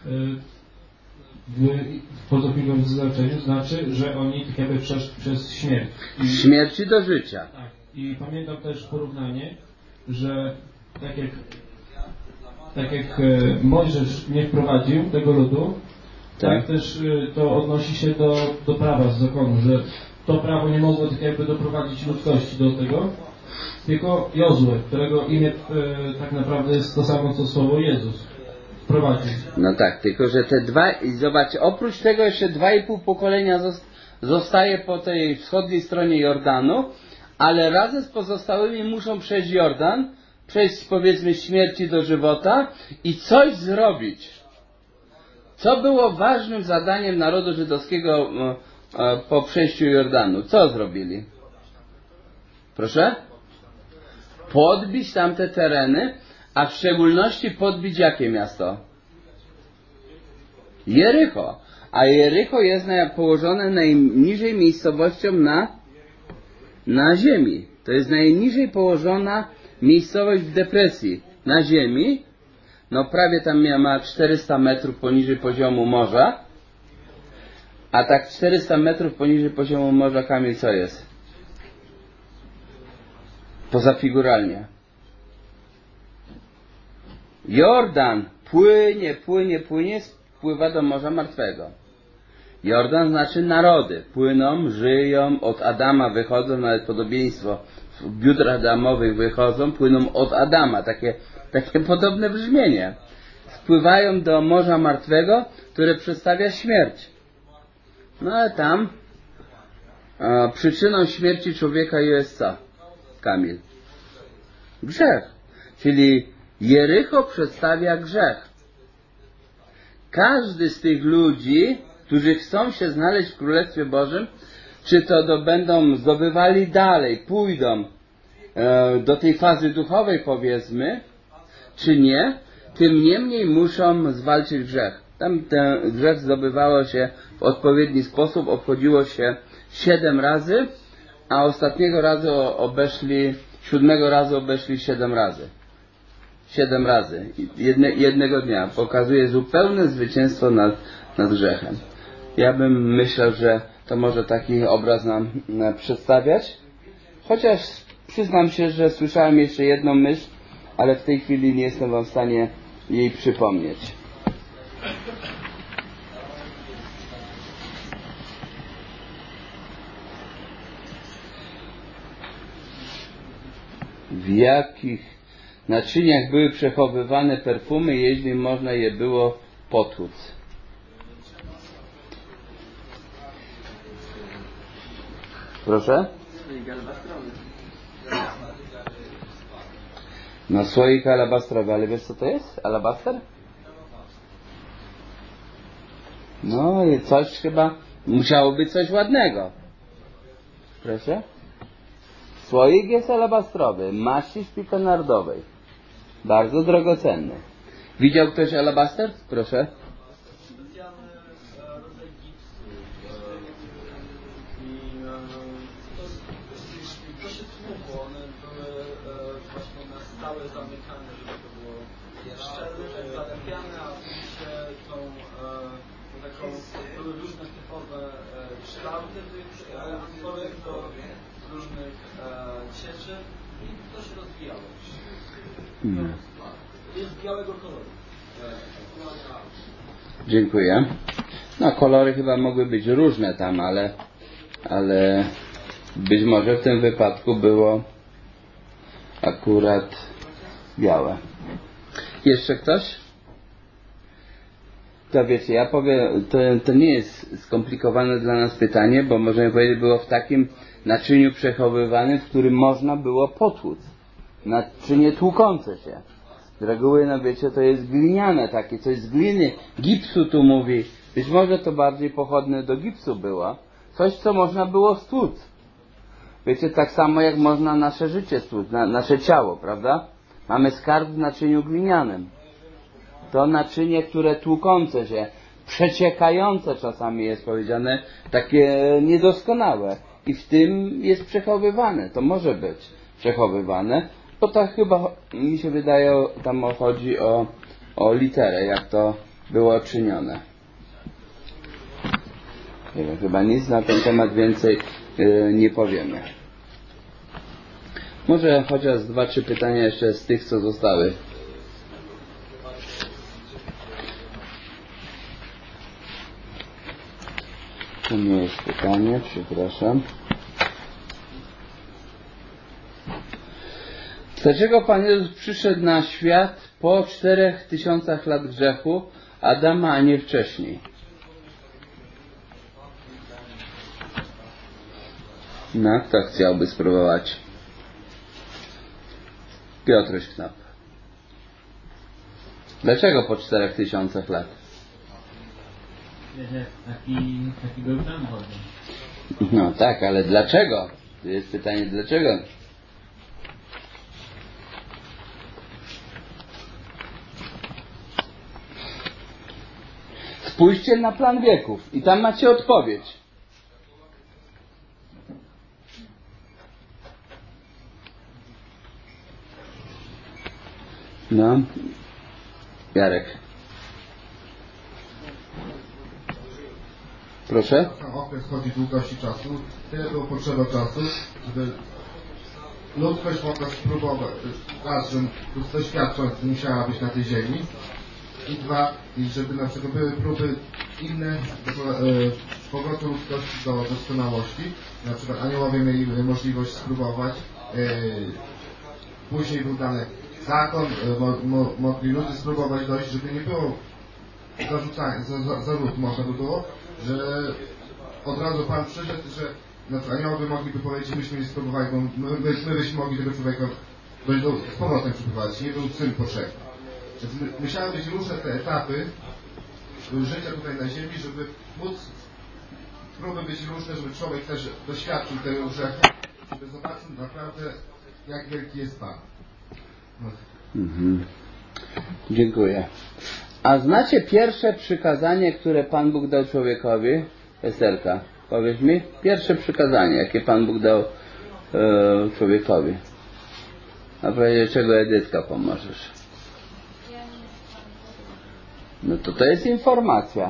w pozopiwym znaczeniu znaczy, że oni tak jakby przeszli przez śmierć.
Z śmierci do życia.
Tak. I pamiętam też porównanie, że tak jak Mojżesz nie wprowadził tego ludu,
Tak też to odnosi się do prawa z zakonu, że to prawo nie mogło tak jakby doprowadzić ludzkości do tego, tylko Jozue, którego imię tak naprawdę jest to samo co słowo Jezus, wprowadził.
No tak, tylko że te dwa, i zobacz, oprócz tego jeszcze 2,5 pokolenia zostaje po tej wschodniej stronie Jordanu, ale razem z pozostałymi muszą przejść Jordan, przejść powiedzmy z śmierci do żywota i coś zrobić. Co było ważnym zadaniem narodu żydowskiego po przejściu Jordanu? Co zrobili? Proszę? Podbić tamte tereny, a w szczególności podbić jakie miasto? Jericho. A Jericho jest położone najniżej miejscowością na ziemi. To jest najniżej położona miejscowość w depresji na ziemi. No prawie tam ma 400 metrów poniżej poziomu morza. A tak 400 metrów poniżej poziomu morza, Kamil, co jest? Poza figuralnie. Jordan płynie, spływa do Morza Martwego. Jordan znaczy narody. Płyną, żyją, od Adama wychodzą, nawet podobieństwo w biudrach adamowych wychodzą, płyną od Adama. Takie podobne brzmienie. Spływają do Morza Martwego, które przedstawia śmierć. No ale tam przyczyną śmierci człowieka jest co? Kamil? Grzech. Czyli Jericho przedstawia grzech. Każdy z tych ludzi, którzy chcą się znaleźć w Królestwie Bożym, czy to będą zdobywali dalej, pójdą do tej fazy duchowej powiedzmy, czy nie, tym niemniej muszą zwalczyć grzech. Tam ten grzech zdobywało się w odpowiedni sposób, obchodziło się 7 razy, a ostatniego razu obeszli, 7 razu obeszli 7 razy. 7 razy. Jednego dnia. Pokazuje zupełne zwycięstwo nad grzechem. Ja bym myślał, że to może taki obraz nam przedstawiać. Chociaż przyznam się, że słyszałem jeszcze jedną myśl, ale w tej chwili nie jestem wam w stanie jej przypomnieć. W jakich naczyniach były przechowywane perfumy, jeśli można je było potłuc? Proszę? No słoik alabastrowy, ale wiesz co to jest? Alabaster? No i coś chyba, musiało być coś ładnego. Proszę? Słoik jest alabastrowy, maści szpikonardowej. Bardzo drogocenny. Widział ktoś alabaster? Proszę.
Specjalny rodzaj gipsu. I to się tłukło. One były właśnie na stałe zamykane, żeby to było szczelne, zalepiane, a oczywiście były różne typowe kształty tych atmosferek do różnych cieczy i to się rozwijało. Jest białego koloru.
Dziękuję. No kolory chyba mogły być różne tam, ale być może w tym wypadku było akurat białe. Jeszcze ktoś? To wiecie, ja powiem, to nie jest skomplikowane dla nas pytanie, bo możemy powiedzieć, było w takim naczyniu przechowywanym, w którym można było potłuc. Naczynie tłukące się. Z reguły, no wiecie, to jest gliniane takie, coś z gliny, gipsu tu mówi. Być może to bardziej pochodne do gipsu było. Coś, co można było stłuc. Wiecie, tak samo jak można nasze życie stłuc, nasze ciało, prawda? Mamy skarb w naczyniu glinianym. To naczynie, które tłukące się, przeciekające czasami jest powiedziane, takie niedoskonałe. I w tym jest przechowywane. To może być przechowywane. Bo to chyba, mi się wydaje, tam chodzi o literę, jak to było czynione. Nie wiem, chyba nic na ten temat więcej nie powiemy. Może chociaż 2-3 pytania jeszcze z tych, co zostały. To nie jest pytanie, przepraszam. Dlaczego Pan Jezus przyszedł na świat po 4000 lat grzechu Adama, a nie wcześniej? No, kto chciałby spróbować? Piotruś Knap. Dlaczego po 4000 lat?
Taki był plan Boży.
No tak, ale dlaczego? To jest pytanie, dlaczego? Spójrzcie na plan wieków i tam macie odpowiedź. No, Jarek. Proszę?
Sam okres chodzi długości czasu. Tyle było potrzeba czasu, żeby ludzkość mogła spróbować, raz, że ludzkość świadcząc musiała być na tej ziemi, i dwa, i żeby na przykład były próby inne powrotu ludzkości do doskonałości. Na przykład aniołowie mieli możliwość spróbować. Później był dany zakon, mogli ludzie spróbować dojść, żeby nie było zarzut można by było, że od razu Pan przyszedł, że na przykład aniołowie mogliby powiedzieć, myśmy nie spróbowali, bo my byśmy mogli tego człowieka dojść z powrotem przyprowadzić, nie był syn potrzebny. Więc musiały być różne te etapy życia tutaj na ziemi, żeby móc próby być różne, żeby człowiek też doświadczył tego grzechu, żeby zobaczył naprawdę, jak wielki jest Pan. No.
Dziękuję. A znacie pierwsze przykazanie, które Pan Bóg dał człowiekowi? Esterka, powiedz mi. Pierwsze przykazanie, jakie Pan Bóg dał człowiekowi. A powiedzieć, czego Edytka pomożesz? No to jest informacja.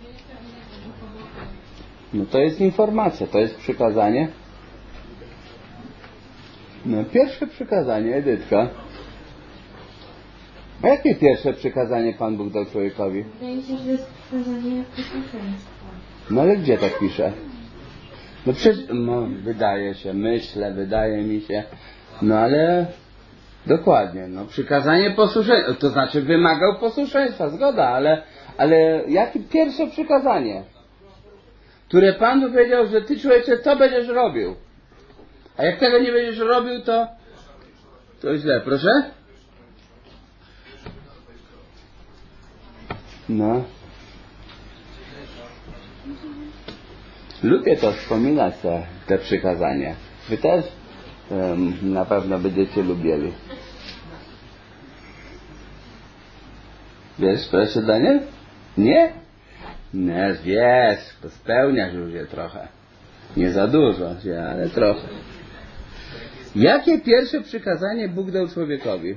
No to jest informacja, to jest przykazanie. No pierwsze przykazanie, Edytka. A jakie pierwsze przykazanie Pan Bóg dał człowiekowi?
Wydaje mi się, że jest przykazanie posłuszeństwa.
No ale gdzie tak pisze? No przecież, no wydaje się, myślę, wydaje mi się. No ale dokładnie, no przykazanie posłuszeństwa, to znaczy wymagał posłuszeństwa, zgoda, ale jakie pierwsze przykazanie? Które Pan powiedział, że ty człowiecze to będziesz robił. A jak tego nie będziesz robił, to źle, proszę? No. Lubię to wspominać, te przykazania. Wy też na pewno będziecie lubili. Wiesz, proszę Daniel? Nie? Nie, wiesz, to spełniasz już je trochę. Nie za dużo, ale trochę. Jakie pierwsze przykazanie Bóg dał człowiekowi?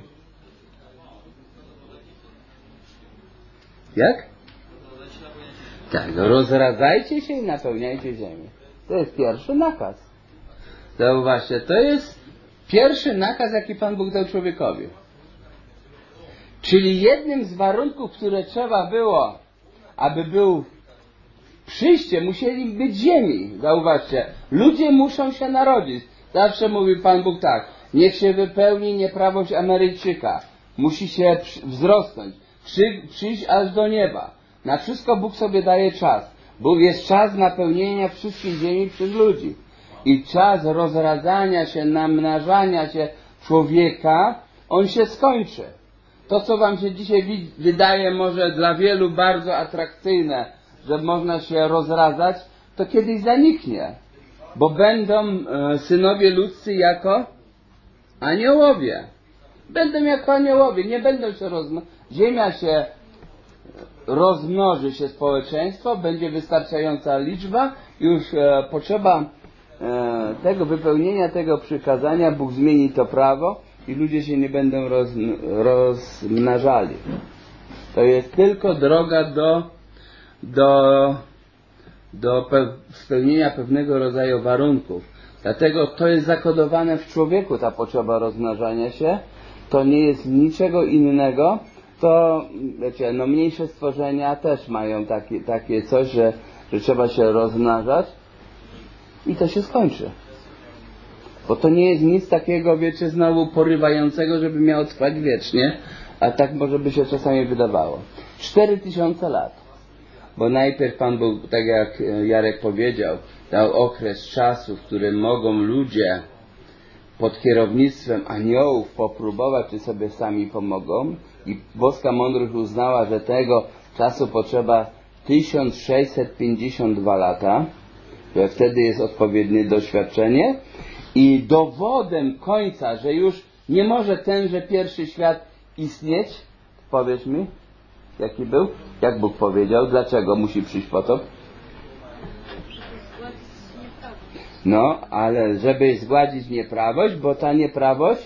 Jak? Tak, rozradzajcie się i napełniajcie ziemię. To jest pierwszy nakaz. Zauważcie, to jest pierwszy nakaz, jaki Pan Bóg dał człowiekowi. Czyli jednym z warunków, które trzeba było, aby był przyjście, musieli być ziemi. Zauważcie, ludzie muszą się narodzić. Zawsze mówi Pan Bóg tak, niech się wypełni nieprawość Ameryjczyka. Musi się wzrosnąć, przyjść aż do nieba. Na wszystko Bóg sobie daje czas. Bóg jest czas napełnienia wszystkich ziemi przez ludzi. I czas rozradzania się, namnażania się człowieka, on się skończy. To, co wam się dzisiaj wydaje może dla wielu bardzo atrakcyjne, że można się rozradzać, to kiedyś zaniknie. Bo będą synowie ludzcy jako aniołowie. Będą jako aniołowie, nie będą się ziemia się rozmnoży się społeczeństwo, będzie wystarczająca liczba, już potrzeba tego wypełnienia tego przykazania, Bóg zmieni to prawo i ludzie się nie będą rozmnażali. To jest tylko droga do spełnienia pewnego rodzaju warunków. Dlatego to jest zakodowane w człowieku, ta potrzeba rozmnażania się. To nie jest niczego innego, to wiecie, no mniejsze stworzenia też mają takie coś, że trzeba się rozmnażać i to się skończy. Bo to nie jest nic takiego, wiecie, znowu porywającego, żeby miało trwać wiecznie, a tak może by się czasami wydawało. 4000 lat. Bo najpierw Pan Bóg, tak jak Jarek powiedział, dał okres czasu, w którym mogą ludzie pod kierownictwem aniołów popróbować, czy sobie sami pomogą. I boska mądrość uznała, że tego czasu potrzeba 1652 lata, że wtedy jest odpowiednie doświadczenie. I dowodem końca, że już nie może tenże pierwszy świat istnieć, powiesz mi, jaki był? Jak Bóg powiedział? Dlaczego musi przyjść potop? No, ale żeby zgładzić nieprawość, bo ta nieprawość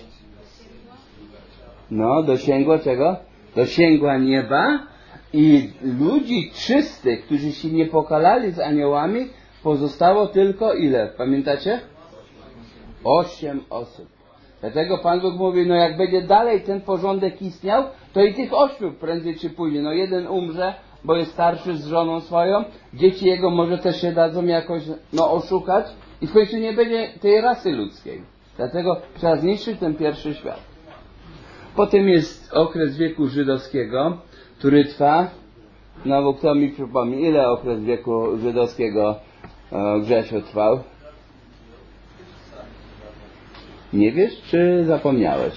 dosięgła czego? Dosięgła nieba i ludzi czystych, którzy się nie pokalali z aniołami, pozostało tylko ile? Pamiętacie? 8 osób. Dlatego Pan Bóg mówi, no jak będzie dalej ten porządek istniał, to i tych 8 prędzej czy później. No jeden umrze, bo jest starszy z żoną swoją, dzieci jego może też się dadzą jakoś oszukać i w końcu nie będzie tej rasy ludzkiej. Dlatego trzeba zniszczyć ten pierwszy świat. Potem jest okres wieku żydowskiego, który trwa, znowu kto mi przypomni, ile okres wieku żydowskiego Grzesiu trwał? Nie wiesz, czy zapomniałeś?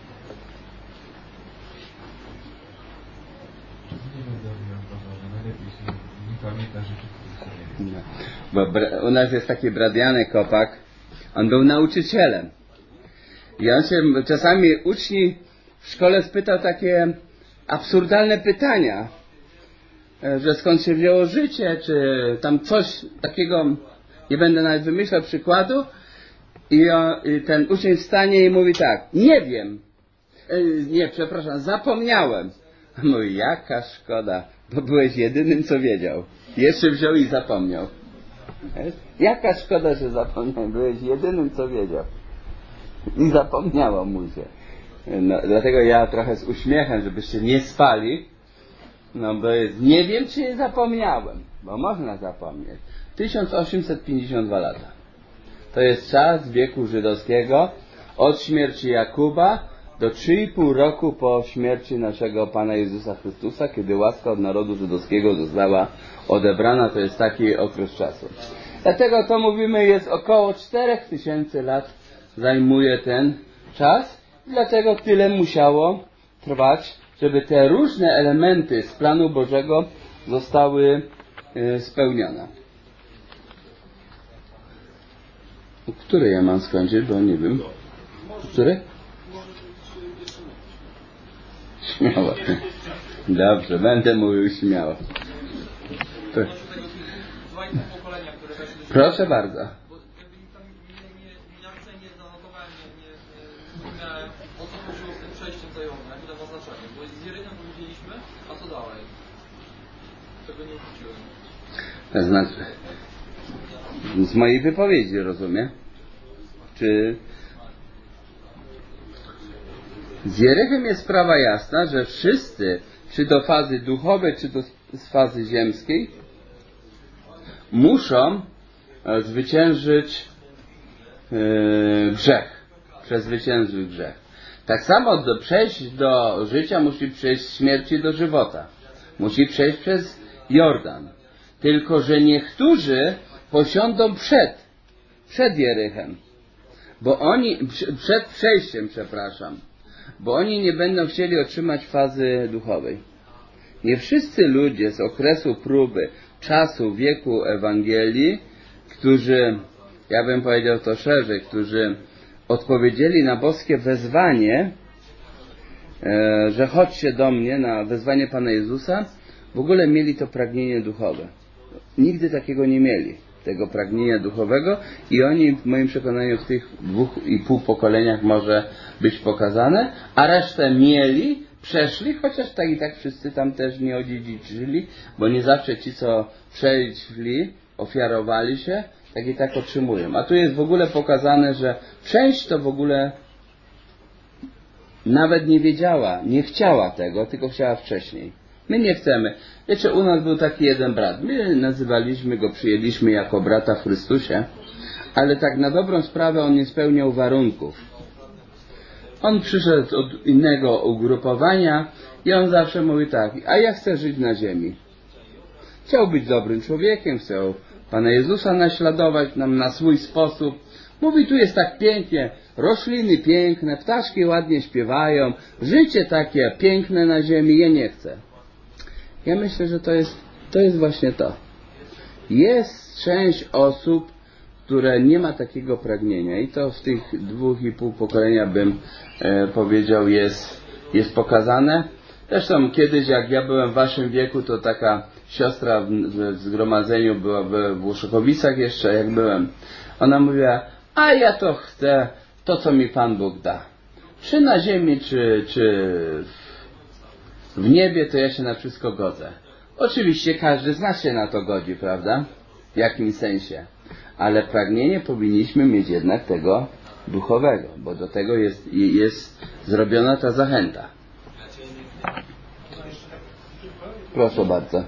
No. Bo u nas jest taki brat Janek Kopak, on był nauczycielem. I on się czasami uczniów w szkole spytał takie absurdalne pytania, że skąd się wzięło życie, czy tam coś takiego, nie będę nawet wymyślał przykładu, i ten uczeń wstanie i mówi tak, nie wiem, zapomniałem. A mówi, jaka szkoda, bo byłeś jedynym, co wiedział. Jeszcze wziął i zapomniał. Jaka szkoda, że zapomniał, byłeś jedynym, co wiedział. I zapomniało mu się. No, dlatego ja trochę z uśmiechem, żebyście nie spali, bo jest, nie wiem, czy zapomniałem, bo można zapomnieć. 1852 lata. To jest czas wieku żydowskiego od śmierci Jakuba do 3,5 roku po śmierci naszego Pana Jezusa Chrystusa, kiedy łaska od narodu żydowskiego została odebrana. To jest taki okres czasu. Dlatego to mówimy, jest około 4000 lat zajmuje ten czas. Dlatego tyle musiało trwać, żeby te różne elementy z planu Bożego zostały spełnione. Który ja mam skończyć, bo nie wiem. Który? Śmiało. Dobrze, będę mówił śmiało. Proszę bardzo.
O co chodziło z tym przejściem za Jordan, jakie to ma znaczenie? Bo z Jerychem to widzieliśmy, a co dalej? Tego nie wróciłem.
To znaczy, z mojej wypowiedzi, rozumiem? Czy z Jerychem jest sprawa jasna, że wszyscy, czy do fazy duchowej, czy do fazy ziemskiej, muszą zwyciężyć grzech. Przezwyciężyć grzech. Tak samo przejść do życia musi przejść z śmierci do żywota. Musi przejść przez Jordan. Tylko że niektórzy posiądą przed Jerychem. Bo oni, przed przejściem, bo oni nie będą chcieli otrzymać fazy duchowej. Nie wszyscy ludzie z okresu próby, czasu, wieku Ewangelii, którzy, ja bym powiedział to szerzej, którzy odpowiedzieli na boskie wezwanie, że chodźcie do mnie, na wezwanie Pana Jezusa, w ogóle mieli to pragnienie duchowe. Nigdy takiego nie mieli, tego pragnienia duchowego, i oni w moim przekonaniu w tych 2,5 pokoleniach może być pokazane, a resztę mieli, przeszli, chociaż tak i tak wszyscy tam też nie odziedziczyli, bo nie zawsze ci, co przeszli, ofiarowali się, tak i tak otrzymują. A tu jest w ogóle pokazane, że część to w ogóle nawet nie wiedziała, nie chciała tego, tylko chciała wcześniej. My nie chcemy. Wiecie, u nas był taki jeden brat. My nazywaliśmy go, przyjęliśmy jako brata w Chrystusie, ale tak na dobrą sprawę on nie spełniał warunków. On przyszedł od innego ugrupowania i on zawsze mówi tak: a ja chcę żyć na ziemi. Chciał być dobrym człowiekiem, chciał Pana Jezusa naśladować nam na swój sposób. Mówi, tu jest tak pięknie, rośliny piękne, ptaszki ładnie śpiewają, życie takie piękne na ziemi, ja nie chcę. Ja myślę, że to jest właśnie to. Jest część osób, które nie ma takiego pragnienia i to w tych 2,5 pokolenia bym powiedział jest pokazane. Zresztą kiedyś, jak ja byłem w waszym wieku, to taka siostra w zgromadzeniu była we Włoszokowicach jeszcze, jak byłem. Ona mówiła, a ja to chcę to, co mi Pan Bóg da. Czy na ziemi, czy w niebie, to ja się na wszystko godzę. Oczywiście każdy z nas się na to godzi, prawda? W jakimś sensie. Ale pragnienie powinniśmy mieć jednak tego duchowego, bo do tego jest zrobiona ta zachęta. Proszę bardzo.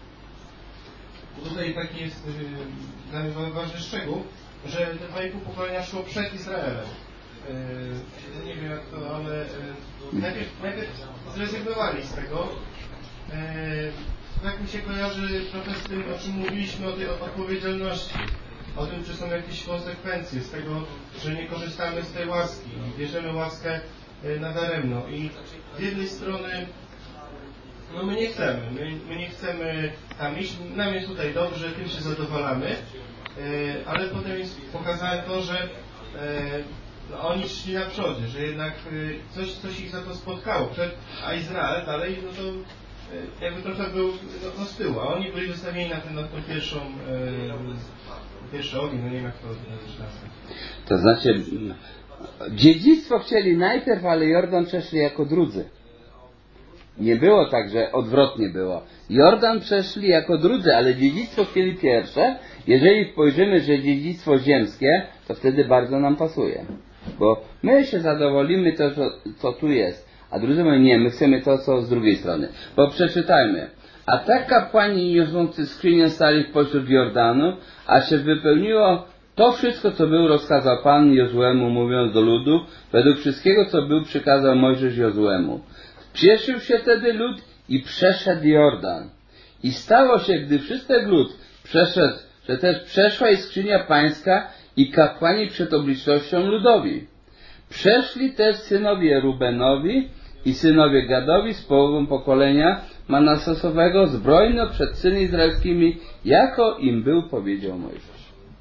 Tutaj taki jest dla mnie ważny szczegół, że te 2,5 pokolenia szło przed Izraelem. Nie wiem jak to, ale najpierw zrezygnowali z tego. Tak mi się kojarzy trochę z tym, o czym mówiliśmy, o tej odpowiedzialności. O tym, czy są jakieś konsekwencje z tego, że nie korzystamy z tej łaski. Bierzemy łaskę nadaremno. I z jednej strony no my nie chcemy. My nie chcemy tam iść. Nam jest tutaj dobrze, tym się zadowalamy. Ale potem jest pokazane to, że no oni szli na przodzie, że jednak coś ich za to spotkało. A Izrael dalej, no to jakby trochę był z tyłu, a oni byli wystawieni na tą pierwszy ogień, no nie wiem jak to nazwać.
To znaczy, dziedzictwo chcieli najpierw, ale Jordan przeszli jako drudzy. Nie było tak, że odwrotnie było. Jordan przeszli jako drudzy, ale dziedzictwo chcieli pierwsze. Jeżeli spojrzymy, że dziedzictwo ziemskie, to wtedy bardzo nam pasuje. Bo my się zadowolimy to, co tu jest. A drudzy mówią, nie, my chcemy to, co z drugiej strony. Bo przeczytajmy. A tak kapłani niosący skrzynię stali pośród Jordanu, a się wypełniło to wszystko, co był rozkazał Pan Jozuemu, mówiąc do ludu, według wszystkiego, co był przykazał Mojżesz Jozuemu. Cieszył się wtedy lud i przeszedł Jordan. I stało się, gdy wszystek lud przeszedł, że też przeszła i skrzynia pańska i kapłani przed obliczością ludowi. Przeszli też synowie Rubenowi i synowie Gadowi z połową pokolenia Manasesowego zbrojno przed syny izraelskimi, jako im był powiedział Mojżesz.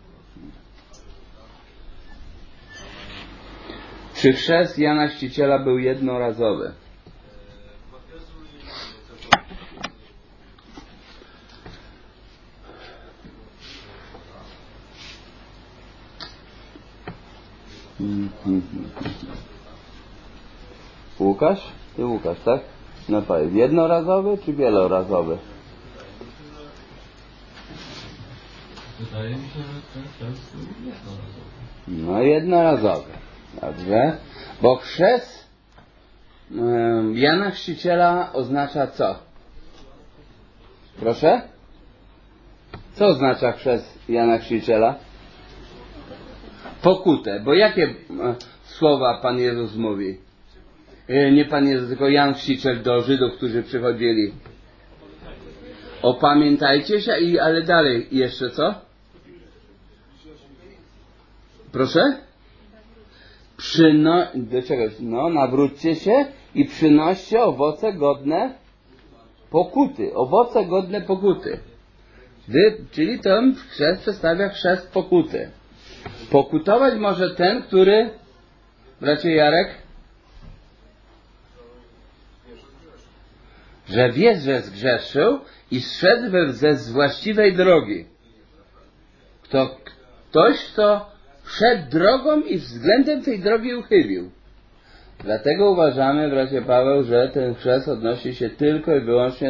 Czy chrzest Jana Chrzciciela był jednorazowy? Łukasz? Ty Łukasz, tak? No powiedz, jednorazowy czy wielorazowy?
Wydaje mi się, że ten chrzest był jednorazowy.
No jednorazowy. Dobrze. Bo chrzest Jana Chrzciciela oznacza co? Proszę? Co oznacza chrzest Jana Chrzciciela? Pokutę. Bo jakie słowa Pan Jezus mówi? Nie Pan Jezus, tylko Jan Chrzciciel do Żydów, którzy przychodzili. Opamiętajcie się, ale dalej jeszcze co? Proszę? Do czegoś? No, nawróćcie się i przynoście owoce godne pokuty. Owoce godne pokuty. Czyli ten chrzest przedstawia chrzest pokuty. Pokutować może ten, który, bracie Jarek, że wie, że zgrzeszył i zszedł ze właściwej drogi. Ktoś, kto szedł drogą i względem tej drogi uchybił. Dlatego uważamy, bracie Paweł, że ten chrzest odnosi się tylko i wyłącznie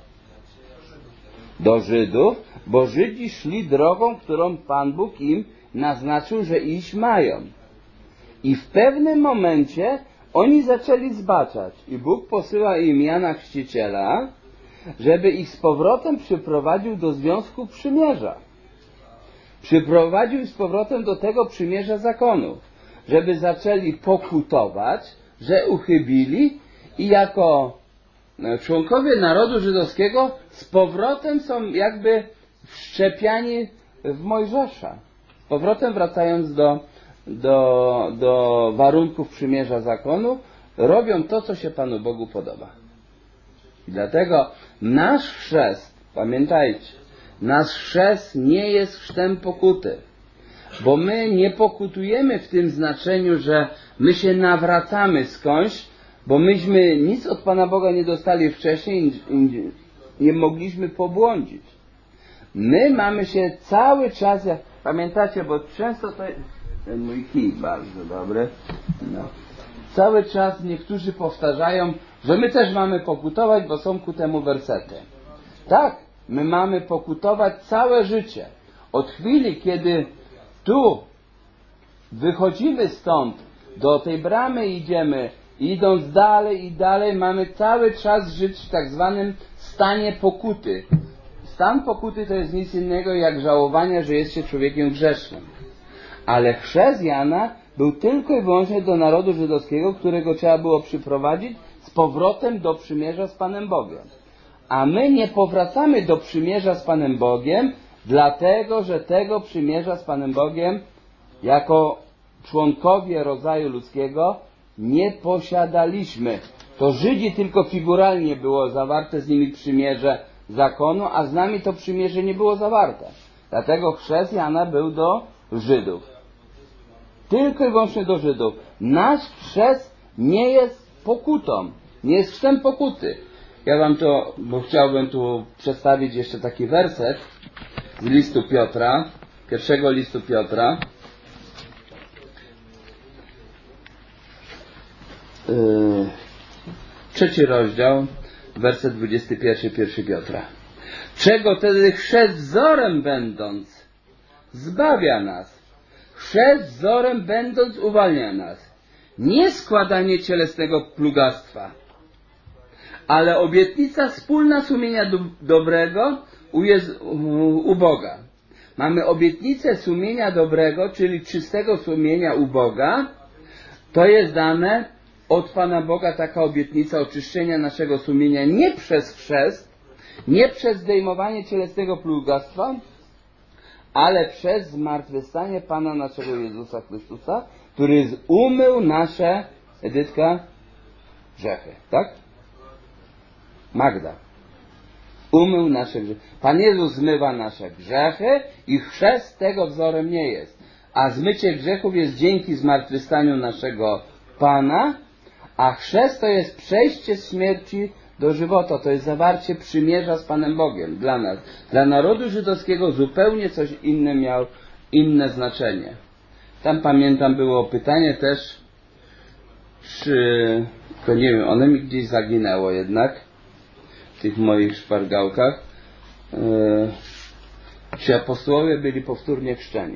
do Żydów, bo Żydzi szli drogą, którą Pan Bóg im naznaczył, że iść mają. I w pewnym momencie oni zaczęli zbaczać i Bóg posyła im Jana Chrzciciela, żeby ich z powrotem przyprowadził do związku przymierza. Przyprowadził ich z powrotem do tego przymierza zakonu, żeby zaczęli pokutować, że uchybili i jako członkowie narodu żydowskiego z powrotem są jakby wszczepiani w Mojżesza. Z powrotem wracając do warunków przymierza zakonu, robią to, co się Panu Bogu podoba. I dlatego nasz chrzest, pamiętajcie, nasz chrzest nie jest chrztem pokuty, bo my nie pokutujemy w tym znaczeniu, że my się nawracamy skądś, bo myśmy nic od Pana Boga nie dostali wcześniej i nie mogliśmy pobłądzić. My mamy się cały czas, pamiętacie, bo często to jest ten mój kij bardzo dobry, no. Cały czas niektórzy powtarzają, że my też mamy pokutować, bo są ku temu wersety. Tak, my mamy pokutować całe życie. Od chwili, kiedy tu wychodzimy stąd, do tej bramy idziemy, idąc dalej i dalej, mamy cały czas żyć w tak zwanym stanie pokuty. Stan pokuty to jest nic innego jak żałowanie, że jest się człowiekiem grzesznym. Ale chrzest Jana był tylko i wyłącznie do narodu żydowskiego, którego trzeba było przyprowadzić z powrotem do przymierza z Panem Bogiem. A my nie powracamy do przymierza z Panem Bogiem, dlatego że tego przymierza z Panem Bogiem jako członkowie rodzaju ludzkiego nie posiadaliśmy. To Żydzi tylko figuralnie było zawarte z nimi przymierze zakonu, a z nami to przymierze nie było zawarte. Dlatego chrzest Jana był do Żydów. Tylko i wyłącznie do Żydów. Nasz chrzest nie jest pokutą. Nie jest chrztem pokuty. Ja wam to, bo chciałbym tu przedstawić jeszcze taki werset z listu Piotra, pierwszego listu Piotra. 3 rozdział, werset 21, 1 Piotra. Czego tedy chrzest wzorem będąc zbawia nas, chrzest wzorem będąc uwalnia nas. Nie składanie cielesnego plugastwa, ale obietnica wspólna sumienia dobrego u Boga. Mamy obietnicę sumienia dobrego, czyli czystego sumienia u Boga. To jest dane od Pana Boga, taka obietnica oczyszczenia naszego sumienia nie przez chrzest, nie przez zdejmowanie cielesnego plugastwa, ale przez zmartwychwstanie Pana naszego Jezusa Chrystusa, który umył nasze, Edytka, grzechy. Tak? Magda. Umył nasze grzechy. Pan Jezus zmywa nasze grzechy i chrzest tego wzorem nie jest. A zmycie grzechów jest dzięki zmartwychwstaniu naszego Pana, a chrzest to jest przejście z śmierci do żywota. To jest zawarcie przymierza z Panem Bogiem dla nas. Dla narodu żydowskiego zupełnie coś inne miał inne znaczenie. Tam pamiętam było pytanie też, czy, to nie wiem, one mi gdzieś zaginęło jednak w tych moich szpargałkach, czy apostołowie byli powtórnie chrzczeni.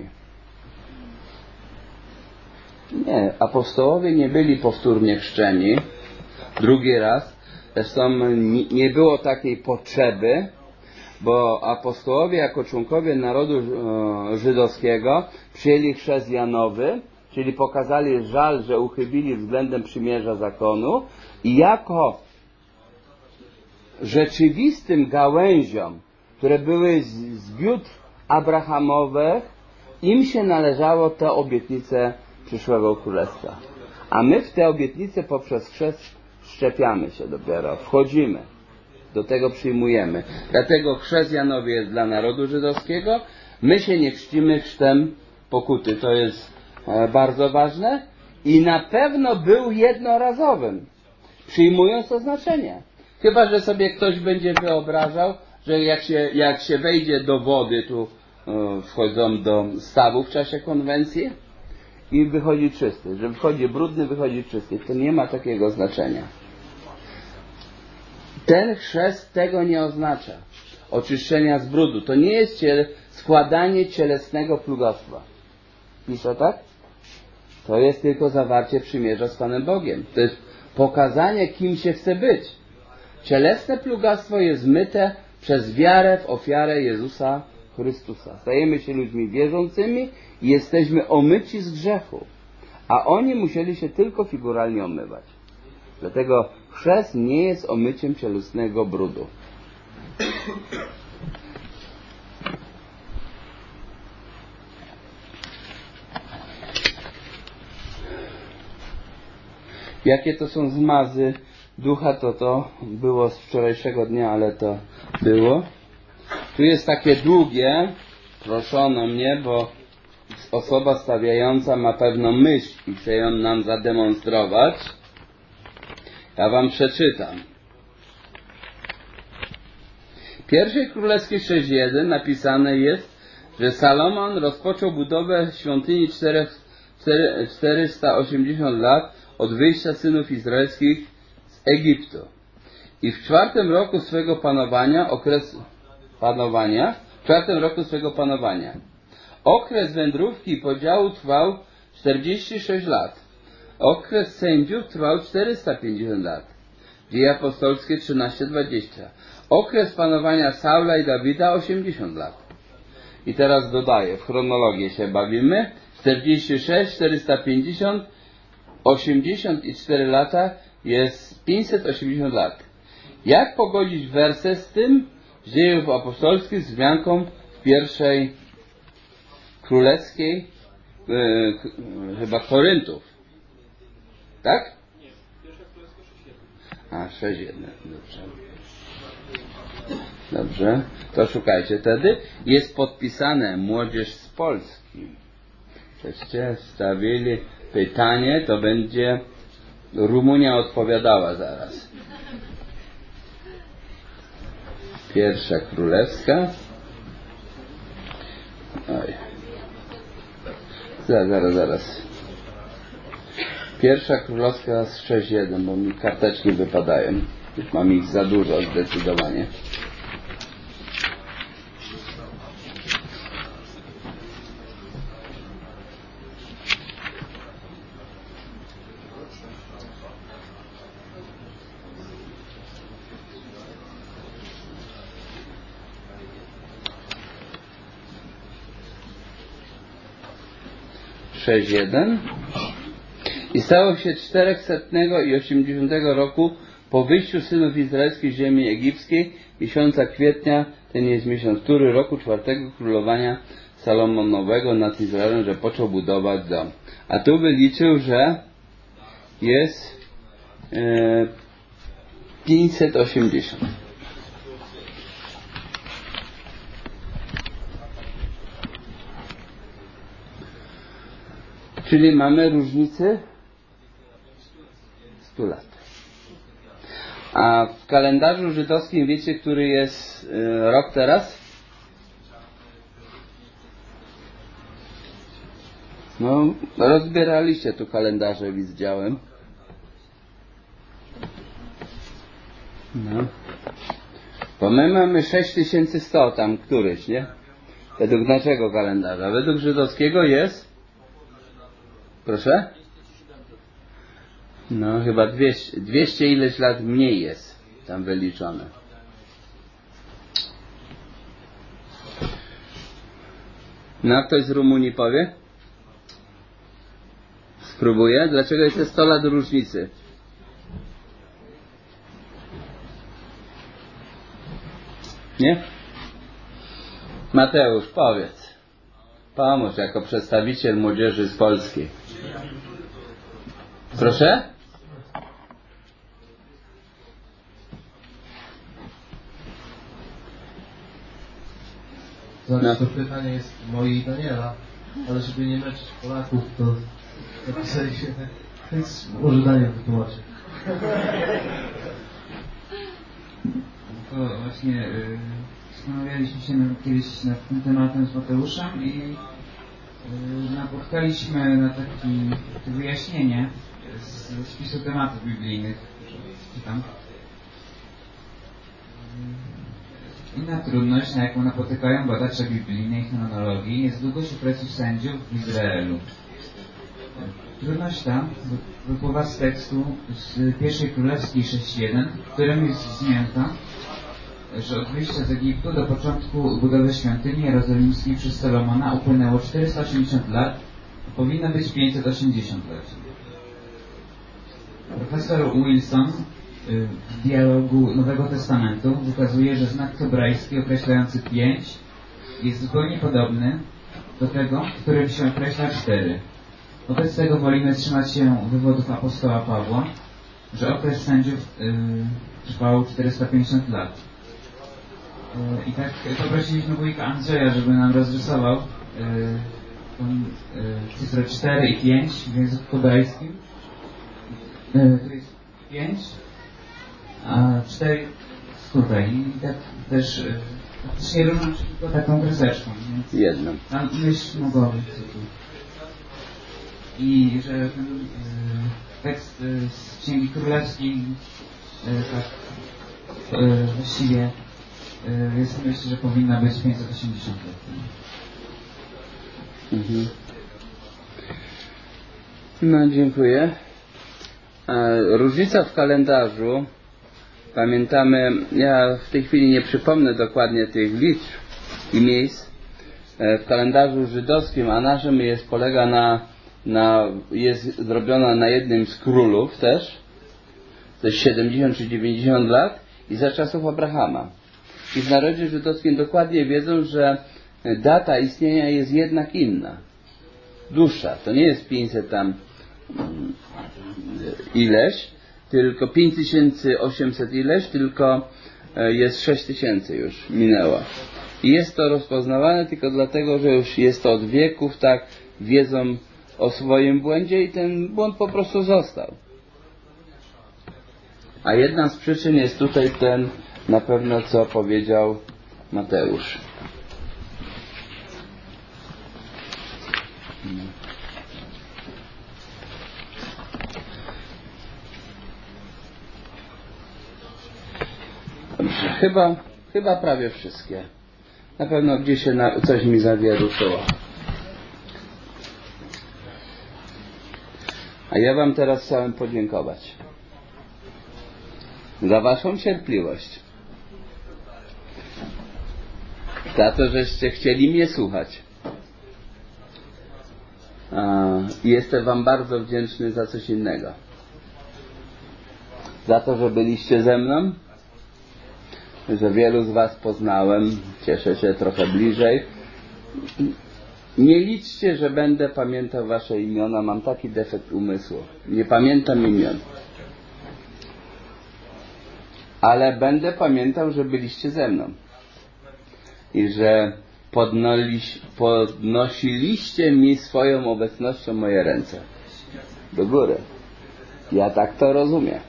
Nie, apostołowie nie byli powtórnie chrzczeni drugi raz. Zresztą nie było takiej potrzeby, bo apostołowie jako członkowie narodu żydowskiego przyjęli chrzest Janowy, czyli pokazali żal, że uchybili względem przymierza zakonu i jako rzeczywistym gałęziom, które były z biód abrahamowych, im się należało te obietnice przyszłego królestwa. A my w te obietnice poprzez chrzest szczepiamy się dopiero, wchodzimy, do tego przyjmujemy. Dlatego chrzest Janowy jest dla narodu żydowskiego, my się nie chrzcimy chrztem pokuty. To jest bardzo ważne i na pewno był jednorazowym, przyjmując to znaczenie. Chyba że sobie ktoś będzie wyobrażał, że jak się wejdzie do wody, tu wchodzą do stawu w czasie konwencji i wychodzi czysty, że wchodzi brudny, wychodzi czysty. To nie ma takiego znaczenia. Ten chrzest tego nie oznacza. Oczyszczenia z brudu. To nie jest składanie cielesnego plugastwa. Pisze tak? To jest tylko zawarcie przymierza z Panem Bogiem. To jest pokazanie, kim się chce być. Cielesne plugastwo jest zmyte przez wiarę w ofiarę Jezusa Chrystusa. Stajemy się ludźmi wierzącymi i jesteśmy omyci z grzechu. A oni musieli się tylko figuralnie omywać. Dlatego chrzest nie jest omyciem cielesnego brudu. Jakie to są zmazy ducha, to było z wczorajszego dnia, ale to było. Tu jest takie długie, proszono mnie, bo osoba stawiająca ma pewną myśl i chce ją nam zademonstrować. Ja wam przeczytam. W Pierwszej Królewskiej 6:1 napisane jest, że Salomon rozpoczął budowę świątyni 480 lat od wyjścia synów izraelskich z Egiptu. I w czwartym roku swego panowania, okres wędrówki i podziału trwał 46 lat. Okres sędziów trwał 450 lat. Dzieje apostolskie 13:20. Okres panowania Saula i Dawida 80 lat. I teraz dodaję, w chronologię się bawimy. 46, 450, 84 lata jest 580 lat. Jak pogodzić werset z tym z Dziejów apostolskich z wzmianką w Pierwszej Królewskiej chyba Koryntów? Tak?
Nie, Pierwsza Królewska 6:1.
A, 6:1, dobrze. Dobrze, to szukajcie wtedy. Jest podpisane młodzież z Polski. Żeście stawili pytanie, to będzie Rumunia odpowiadała zaraz. Pierwsza Królewska. Oj. Zaraz. Pierwsza Królewska z 6:1, bo mi karteczki wypadają. Już mam ich za dużo zdecydowanie. I stało się 400 i 80 roku po wyjściu synów izraelskich z ziemi egipskiej, miesiąca kwietnia, ten jest miesiąc który roku 4 królowania Salomonowego nad Izraelem, że począł budować dom. A tu wyliczył, że jest 580. Czyli mamy różnicę 100 lat. A w kalendarzu żydowskim wiecie, który jest rok teraz? No, rozbieraliście tu kalendarze, widziałem. No. Bo my mamy 6100 tam któryś, nie? Według naszego kalendarza. Według żydowskiego jest? Proszę? No chyba 200 ileś lat mniej jest tam wyliczone. No, ktoś z Rumunii powie? Spróbuję. Dlaczego jest te 100 lat różnicy? Nie? Mateusz, powiedz. Pomóż jako przedstawiciel młodzieży z Polski. Proszę?
Znaczy, to pytanie jest moje i Daniela, ale żeby nie męczyć Polaków, to napisaliśmy, więc może Daniel wytłumaczy.
To właśnie zastanawialiśmy się kiedyś nad tym tematem z Mateuszem i napotkaliśmy na takie wyjaśnienie z spisu tematów biblijnych, czytam. Inna trudność, na jaką napotykają badacze biblijnej chronologii, jest długość okresu sędziów w Izraelu. Trudność ta wypływa z tekstu z pierwszej Królewskiej 6.1, w którym jest wzmianka, że od wyjścia z Egiptu do początku budowy świątyni jerozolimskiej przez Salomona upłynęło 480 lat, powinno być 580 lat. Profesor Wilson w dialogu Nowego Testamentu wykazuje, że znak hebrajski określający 5 jest zupełnie podobny do tego, którym się określa 4. Wobec tego wolimy trzymać się wywodów apostoła Pawła, że okres sędziów trwał 450 lat. I tak poprosiliśmy wujka Andrzeja, żeby nam rozrysował cyfrę 4 i 5 w języku hebrajskim. Tu jest 5, a 4 jest tutaj. I tak też nie różnią się tylko taką kreseczką.
Jedną.
Tam myśl mogła być tu. I że ten tekst z Księgi Królewskiej tak właściwie jest, myślę, że powinna być 580 lat.
Mhm. No, dziękuję. Różnica w kalendarzu, pamiętamy, ja w tej chwili nie przypomnę dokładnie tych liczb i miejsc, w kalendarzu żydowskim, a naszym polega jest zrobiona na jednym z królów też, to jest 70 czy 90 lat i za czasów Abrahama. I w narodzie żydowskim dokładnie wiedzą, że data istnienia jest jednak inna, dłuższa. To nie jest 500 tam ileś, tylko 5800 ileś, tylko jest 6000 już minęło. I jest to rozpoznawane tylko dlatego, że już jest to od wieków, tak, wiedzą o swoim błędzie i ten błąd po prostu został. A jedna z przyczyn jest tutaj ten, na pewno co powiedział Mateusz. Dobrze, chyba prawie wszystkie. Na pewno gdzieś się coś mi zawieruszyło. A ja wam teraz chciałem podziękować za waszą cierpliwość, za to, żeście chcieli mnie słuchać. I jestem wam bardzo wdzięczny za coś innego. Za to, że byliście ze mną, że wielu z was poznałem, cieszę się trochę bliżej. Nie liczcie, że będę pamiętał wasze imiona, mam taki defekt umysłu. Nie pamiętam imion. Ale będę pamiętał, że byliście ze mną. I że podnosiliście mi swoją obecnością moje ręce do góry. Ja tak to rozumiem.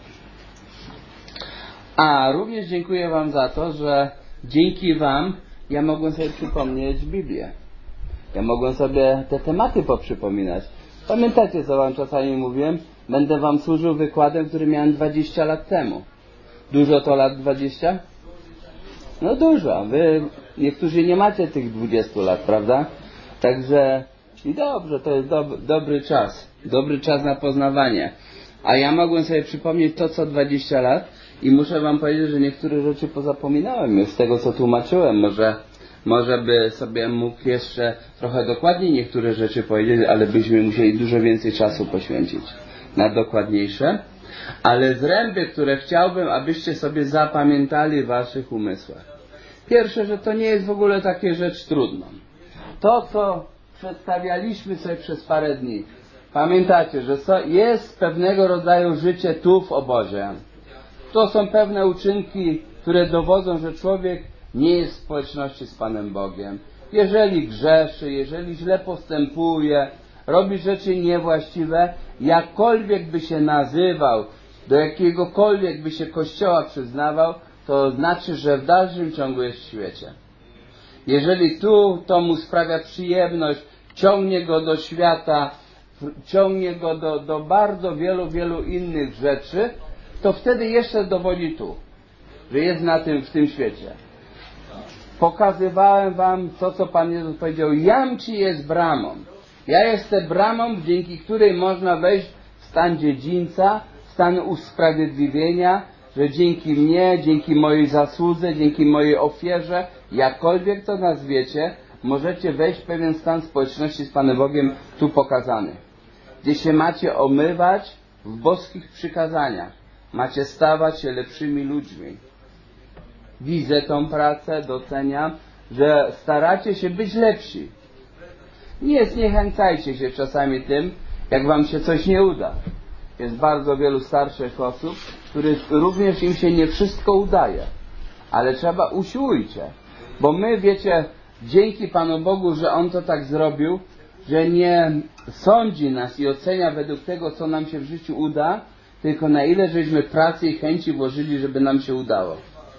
A również dziękuję wam za to, że dzięki wam ja mogłem sobie przypomnieć Biblię. Ja mogłem sobie te tematy poprzypominać. Pamiętacie, co wam czasami mówiłem? Będę wam służył wykładem, który miałem 20 lat temu. Dużo to lat 20? No dużo. Wy niektórzy nie macie tych 20 lat, prawda? Także i dobrze, to jest dobry czas. Dobry czas na poznawanie. A ja mogłem sobie przypomnieć to, co 20 lat i muszę wam powiedzieć, że niektóre rzeczy pozapominałem już z tego, co tłumaczyłem. Może by sobie mógł jeszcze trochę dokładniej niektóre rzeczy powiedzieć, ale byśmy musieli dużo więcej czasu poświęcić na dokładniejsze. Ale zręby, które chciałbym, abyście sobie zapamiętali w waszych umysłach. Pierwsze, że to nie jest w ogóle takie rzecz trudna. To, co przedstawialiśmy sobie przez parę dni. Pamiętacie, że jest pewnego rodzaju życie tu w obozie. To są pewne uczynki, które dowodzą, że człowiek nie jest w społeczności z Panem Bogiem. Jeżeli grzeszy, jeżeli źle postępuje, robi rzeczy niewłaściwe, jakkolwiek by się nazywał, do jakiegokolwiek by się kościoła przyznawał, to znaczy, że w dalszym ciągu jest w świecie. Jeżeli tu to mu sprawia przyjemność, ciągnie go do świata, ciągnie go do bardzo wielu innych rzeczy, to wtedy jeszcze dowodzi tu, że jest w tym świecie. Pokazywałem wam to, co Pan Jezus powiedział, jam ci jest bramą. Ja jestem bramą, dzięki której można wejść w stan dziedzińca, w stan usprawiedliwienia, że dzięki mnie, dzięki mojej zasłudze, dzięki mojej ofierze, jakkolwiek to nazwiecie, możecie wejść w pewien stan społeczności z Panem Bogiem tu pokazany. Gdzie się macie omywać w boskich przykazaniach. Macie stawać się lepszymi ludźmi. Widzę tą pracę, doceniam, że staracie się być lepsi. Nie zniechęcajcie się czasami tym, jak wam się coś nie uda. Jest bardzo wielu starszych osób, których również im się nie wszystko udaje. Ale trzeba usiłujcie. Bo my, wiecie, dzięki Panu Bogu, że On to tak zrobił, że nie sądzi nas i ocenia według tego, co nam się w życiu uda, tylko na ile żeśmy pracy i chęci włożyli, żeby nam się udało.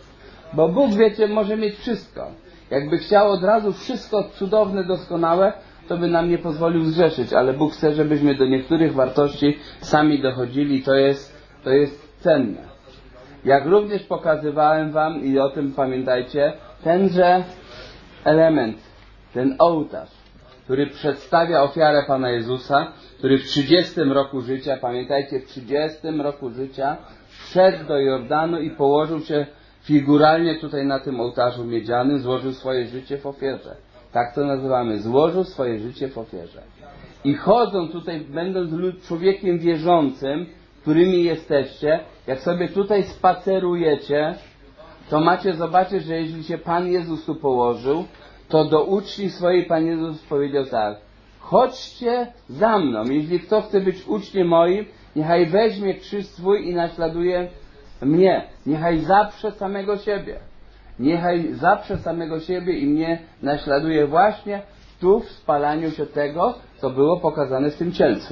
Bo Bóg, wiecie, może mieć wszystko. Jakby chciał od razu wszystko cudowne, doskonałe, to by nam nie pozwolił zgrzeszyć, ale Bóg chce, żebyśmy do niektórych wartości sami dochodzili. To jest cenne. Jak również pokazywałem wam, i o tym pamiętajcie, tenże element, ten ołtarz, który przedstawia ofiarę Pana Jezusa, który w 30 roku życia, pamiętajcie, w 30 roku życia wszedł do Jordanu i położył się figuralnie tutaj na tym ołtarzu miedzianym, złożył swoje życie w ofierze. Tak to nazywamy, złożył swoje życie w ofierze. I chodzą tutaj, będąc człowiekiem wierzącym, którymi jesteście, jak sobie tutaj spacerujecie, to macie zobaczyć, że jeśli się Pan Jezus tu położył, to do uczniów swojej Pan Jezus powiedział tak: chodźcie za mną, jeśli kto chce być uczniem moim, niechaj weźmie krzyż swój i naśladuje mnie. Niechaj zaprze samego siebie. Niechaj zaprze samego siebie i mnie naśladuje właśnie tu w spalaniu się tego, co było pokazane w tym cielcu.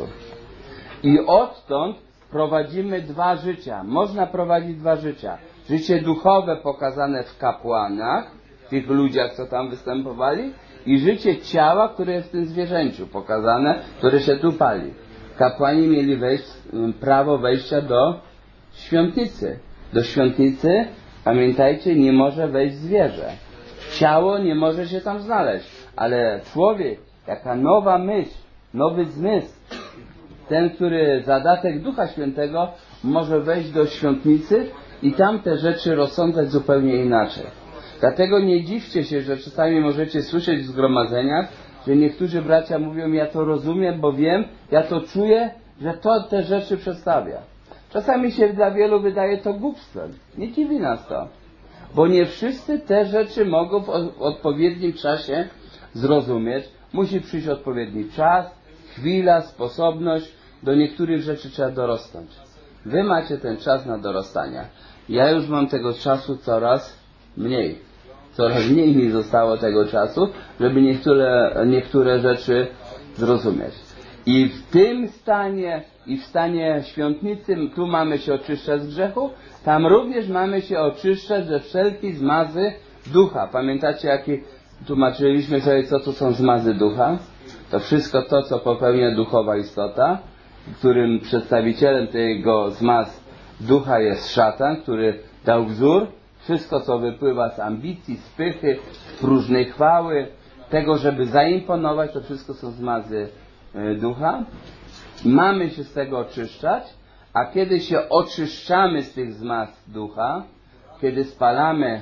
I odtąd prowadzimy dwa życia. Można prowadzić dwa życia. Życie duchowe pokazane w kapłanach, tych ludziach, co tam występowali, i życie ciała, które jest w tym zwierzęciu pokazane, które się tu pali. Kapłani mieli prawo wejścia do świątycy. Do świątycy, pamiętajcie, nie może wejść zwierzę. Ciało nie może się tam znaleźć. Ale człowiek, jaka nowa myśl, nowy zmysł, ten, który zadatek Ducha Świętego, może wejść do świątnicy i tam te rzeczy rozsądzać zupełnie inaczej. Dlatego nie dziwcie się, że czasami możecie słyszeć w zgromadzeniach, że niektórzy bracia mówią: ja to rozumiem, bo wiem, ja to czuję, że to te rzeczy przedstawia. Czasami się dla wielu wydaje to głupstwem. Nie dziwi nas to. Bo nie wszyscy te rzeczy mogą w odpowiednim czasie zrozumieć. Musi przyjść odpowiedni czas, chwila, sposobność. Do niektórych rzeczy trzeba dorosnąć. Wy macie ten czas na dorastania. Ja już mam tego czasu coraz mniej. Coraz mniej mi zostało tego czasu, żeby niektóre rzeczy zrozumieć. I w tym stanie, i w stanie świątnicy, tu mamy się oczyszczać z grzechu, tam również mamy się oczyszczać ze wszelkiej zmazy ducha. Pamiętacie, jaki tłumaczyliśmy sobie, co to są zmazy ducha? To wszystko to, co popełnia duchowa istota, którym przedstawicielem tego zmaz ducha jest szatan, który dał wzór. Wszystko, co wypływa z ambicji, z pychy, próżnej chwały, tego, żeby zaimponować, to wszystko są zmazy ducha. Mamy się z tego oczyszczać, a kiedy się oczyszczamy z tych zmaz ducha, kiedy spalamy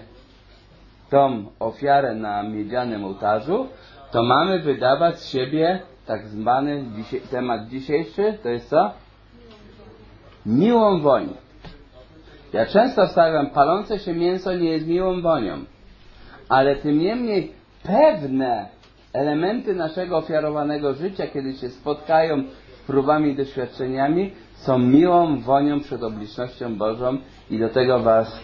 tą ofiarę na miedzianym ołtarzu, to mamy wydawać z siebie tak zwany temat dzisiejszy, to jest co? Miłą woń. Ja często stawiam, palące się mięso nie jest miłą wonią, ale tym niemniej pewne elementy naszego ofiarowanego życia, kiedy się spotkają z próbami i doświadczeniami, są miłą wonią przed obliczością Bożą i do tego was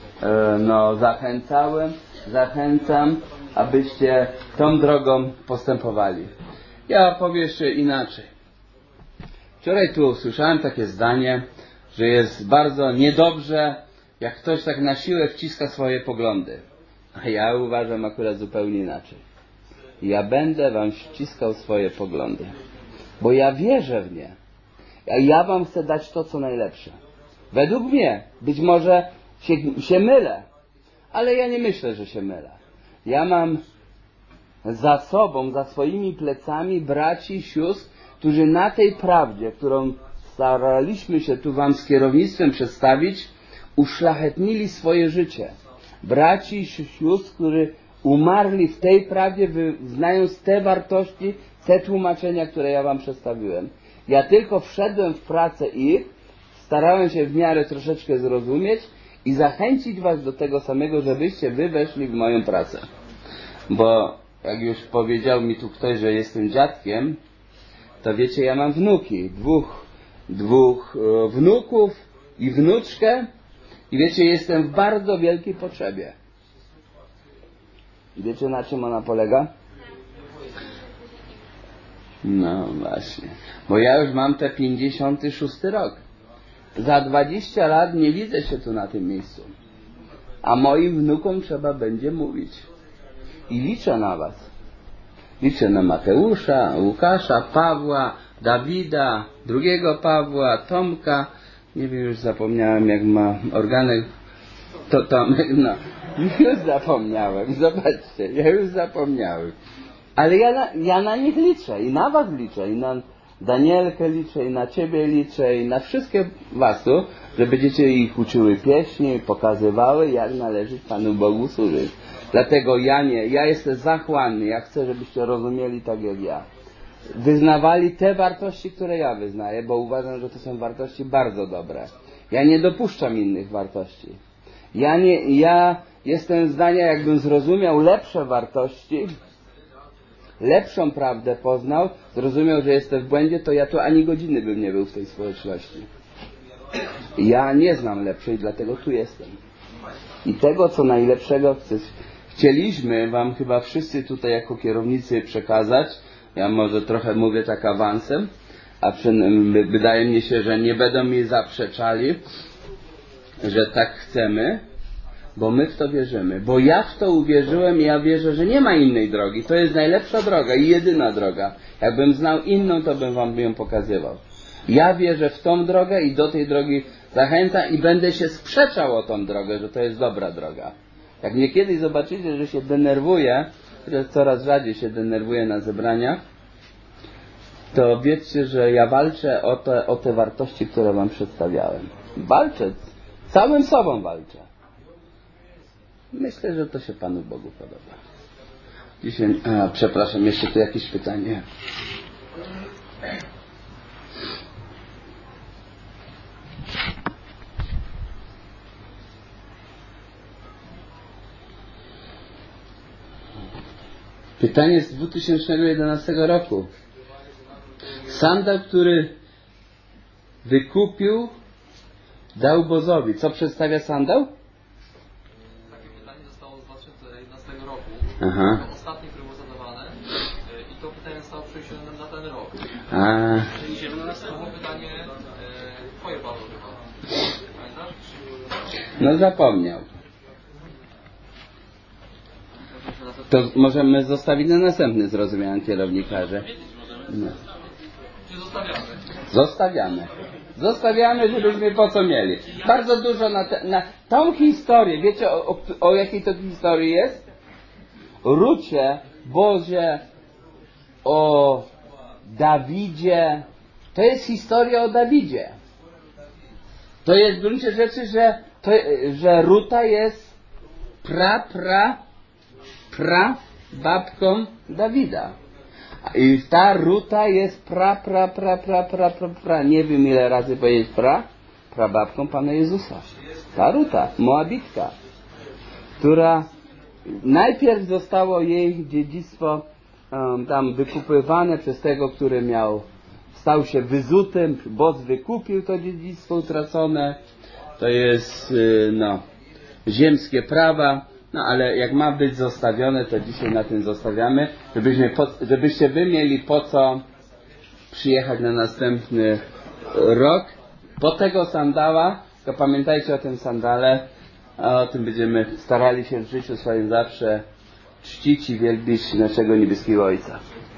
zachęcam, abyście tą drogą postępowali. Ja powiem jeszcze inaczej. Wczoraj tu usłyszałem takie zdanie, że jest bardzo niedobrze, jak ktoś tak na siłę wciska swoje poglądy. A ja uważam akurat zupełnie inaczej. Ja będę wam wciskał swoje poglądy, bo ja wierzę w nie. Ja wam chcę dać to, co najlepsze. Według mnie, być może się mylę, ale ja nie myślę, że się mylę. Ja mam za sobą, za swoimi plecami braci, sióstr, którzy na tej prawdzie, którą staraliśmy się tu wam z kierownictwem przedstawić, uszlachetnili swoje życie. Braci i sióstr, którzy umarli w tej prawdzie, wyznając te wartości, te tłumaczenia, które ja wam przedstawiłem. Ja tylko wszedłem w pracę ich, starałem się w miarę troszeczkę zrozumieć i zachęcić was do tego samego, żebyście wy weszli w moją pracę. Bo jak już powiedział mi tu ktoś, że jestem dziadkiem, to wiecie, ja mam wnuki, dwóch wnuków i wnuczkę i wiecie, jestem w bardzo wielkiej potrzebie. Wiecie, na czym ona polega? No właśnie, bo ja już mam te 56 rok. Za 20 lat nie widzę się tu na tym miejscu. A moim wnukom trzeba będzie mówić. I liczę na was. Liczę na Mateusza, Łukasza, Pawła, Dawida, drugiego Pawła, Tomka. Nie wiem, już zapomniałem, jak ma organek. To Tomek, no. Już zapomniałem. Zobaczcie, ja już zapomniałem. Ale ja na nich liczę. I na was liczę. I na Danielkę liczę. I na ciebie liczę. I na wszystkie was tu, że będziecie ich uczyły pieśni, pokazywały, jak należy Panu Bogu służyć. Dlatego ja jestem zachłanny. Ja chcę, żebyście rozumieli tak jak ja. Wyznawali te wartości, które ja wyznaję, bo uważam, że to są wartości bardzo dobre. Ja nie dopuszczam innych wartości. Ja jestem zdania, jakbym zrozumiał lepsze wartości, lepszą prawdę poznał, zrozumiał, że jestem w błędzie, to ja tu ani godziny bym nie był w tej społeczności. Ja nie znam lepszej, dlatego tu jestem. I tego, co najlepszego chcieliśmy wam chyba wszyscy tutaj jako kierownicy przekazać, ja może trochę mówię tak awansem, a wydaje mi się, że nie będą mi zaprzeczali, że tak chcemy, bo my w to wierzymy. Bo ja w to uwierzyłem i ja wierzę, że nie ma innej drogi. To jest najlepsza droga i jedyna droga. Jakbym znał inną, to bym wam ją pokazywał. Ja wierzę w tą drogę i do tej drogi zachęcam i będę się sprzeczał o tą drogę, że to jest dobra droga. Jak mnie kiedyś zobaczycie, że się denerwuję, chociaż coraz rzadziej się denerwuję na zebraniach, to wiedzcie, że ja walczę o te wartości, które wam przedstawiałem. Walczę, całym sobą walczę. Myślę, że to się Panu Bogu podoba. Dzisiaj, przepraszam, jeszcze tu jakieś pytanie. Pytanie z 2011 roku. Sandał, który wykupił, dał Bozowi. Co przedstawia sandał?
Takie pytanie zostało z 2011 roku.
Aha.
Ostatnie, które było zadawane. I to pytanie zostało przeniesione na ten rok. Czyli to było pytanie twoje, Paweł, chyba. Pamiętasz?
No zapomniał. To możemy zostawić na następny, zrozumiałem, kierownikarze. No.
Zostawiamy.
Zostawiamy, żebyśmy po co mieli. Bardzo dużo na tą historię. Wiecie o jakiej to historii jest? Rucie, Bozie, o Dawidzie. To jest historia o Dawidzie. To jest w gruncie rzeczy, że Ruta jest babką Dawida. I ta Ruta jest nie wiem ile razy powiedzieć prababką Pana Jezusa. Ta Ruta, Moabitka, która najpierw zostało jej dziedzictwo tam wykupywane przez tego, który stał się wyzutym, Boz wykupił to dziedzictwo utracone. To jest ziemskie prawa. No ale jak ma być zostawione, to dzisiaj na tym zostawiamy, żebyście wy mieli po co przyjechać na następny rok. Po tego sandała, to pamiętajcie o tym sandale, a o tym będziemy starali się w życiu swoim zawsze czcić i wielbić naszego niebieskiego Ojca.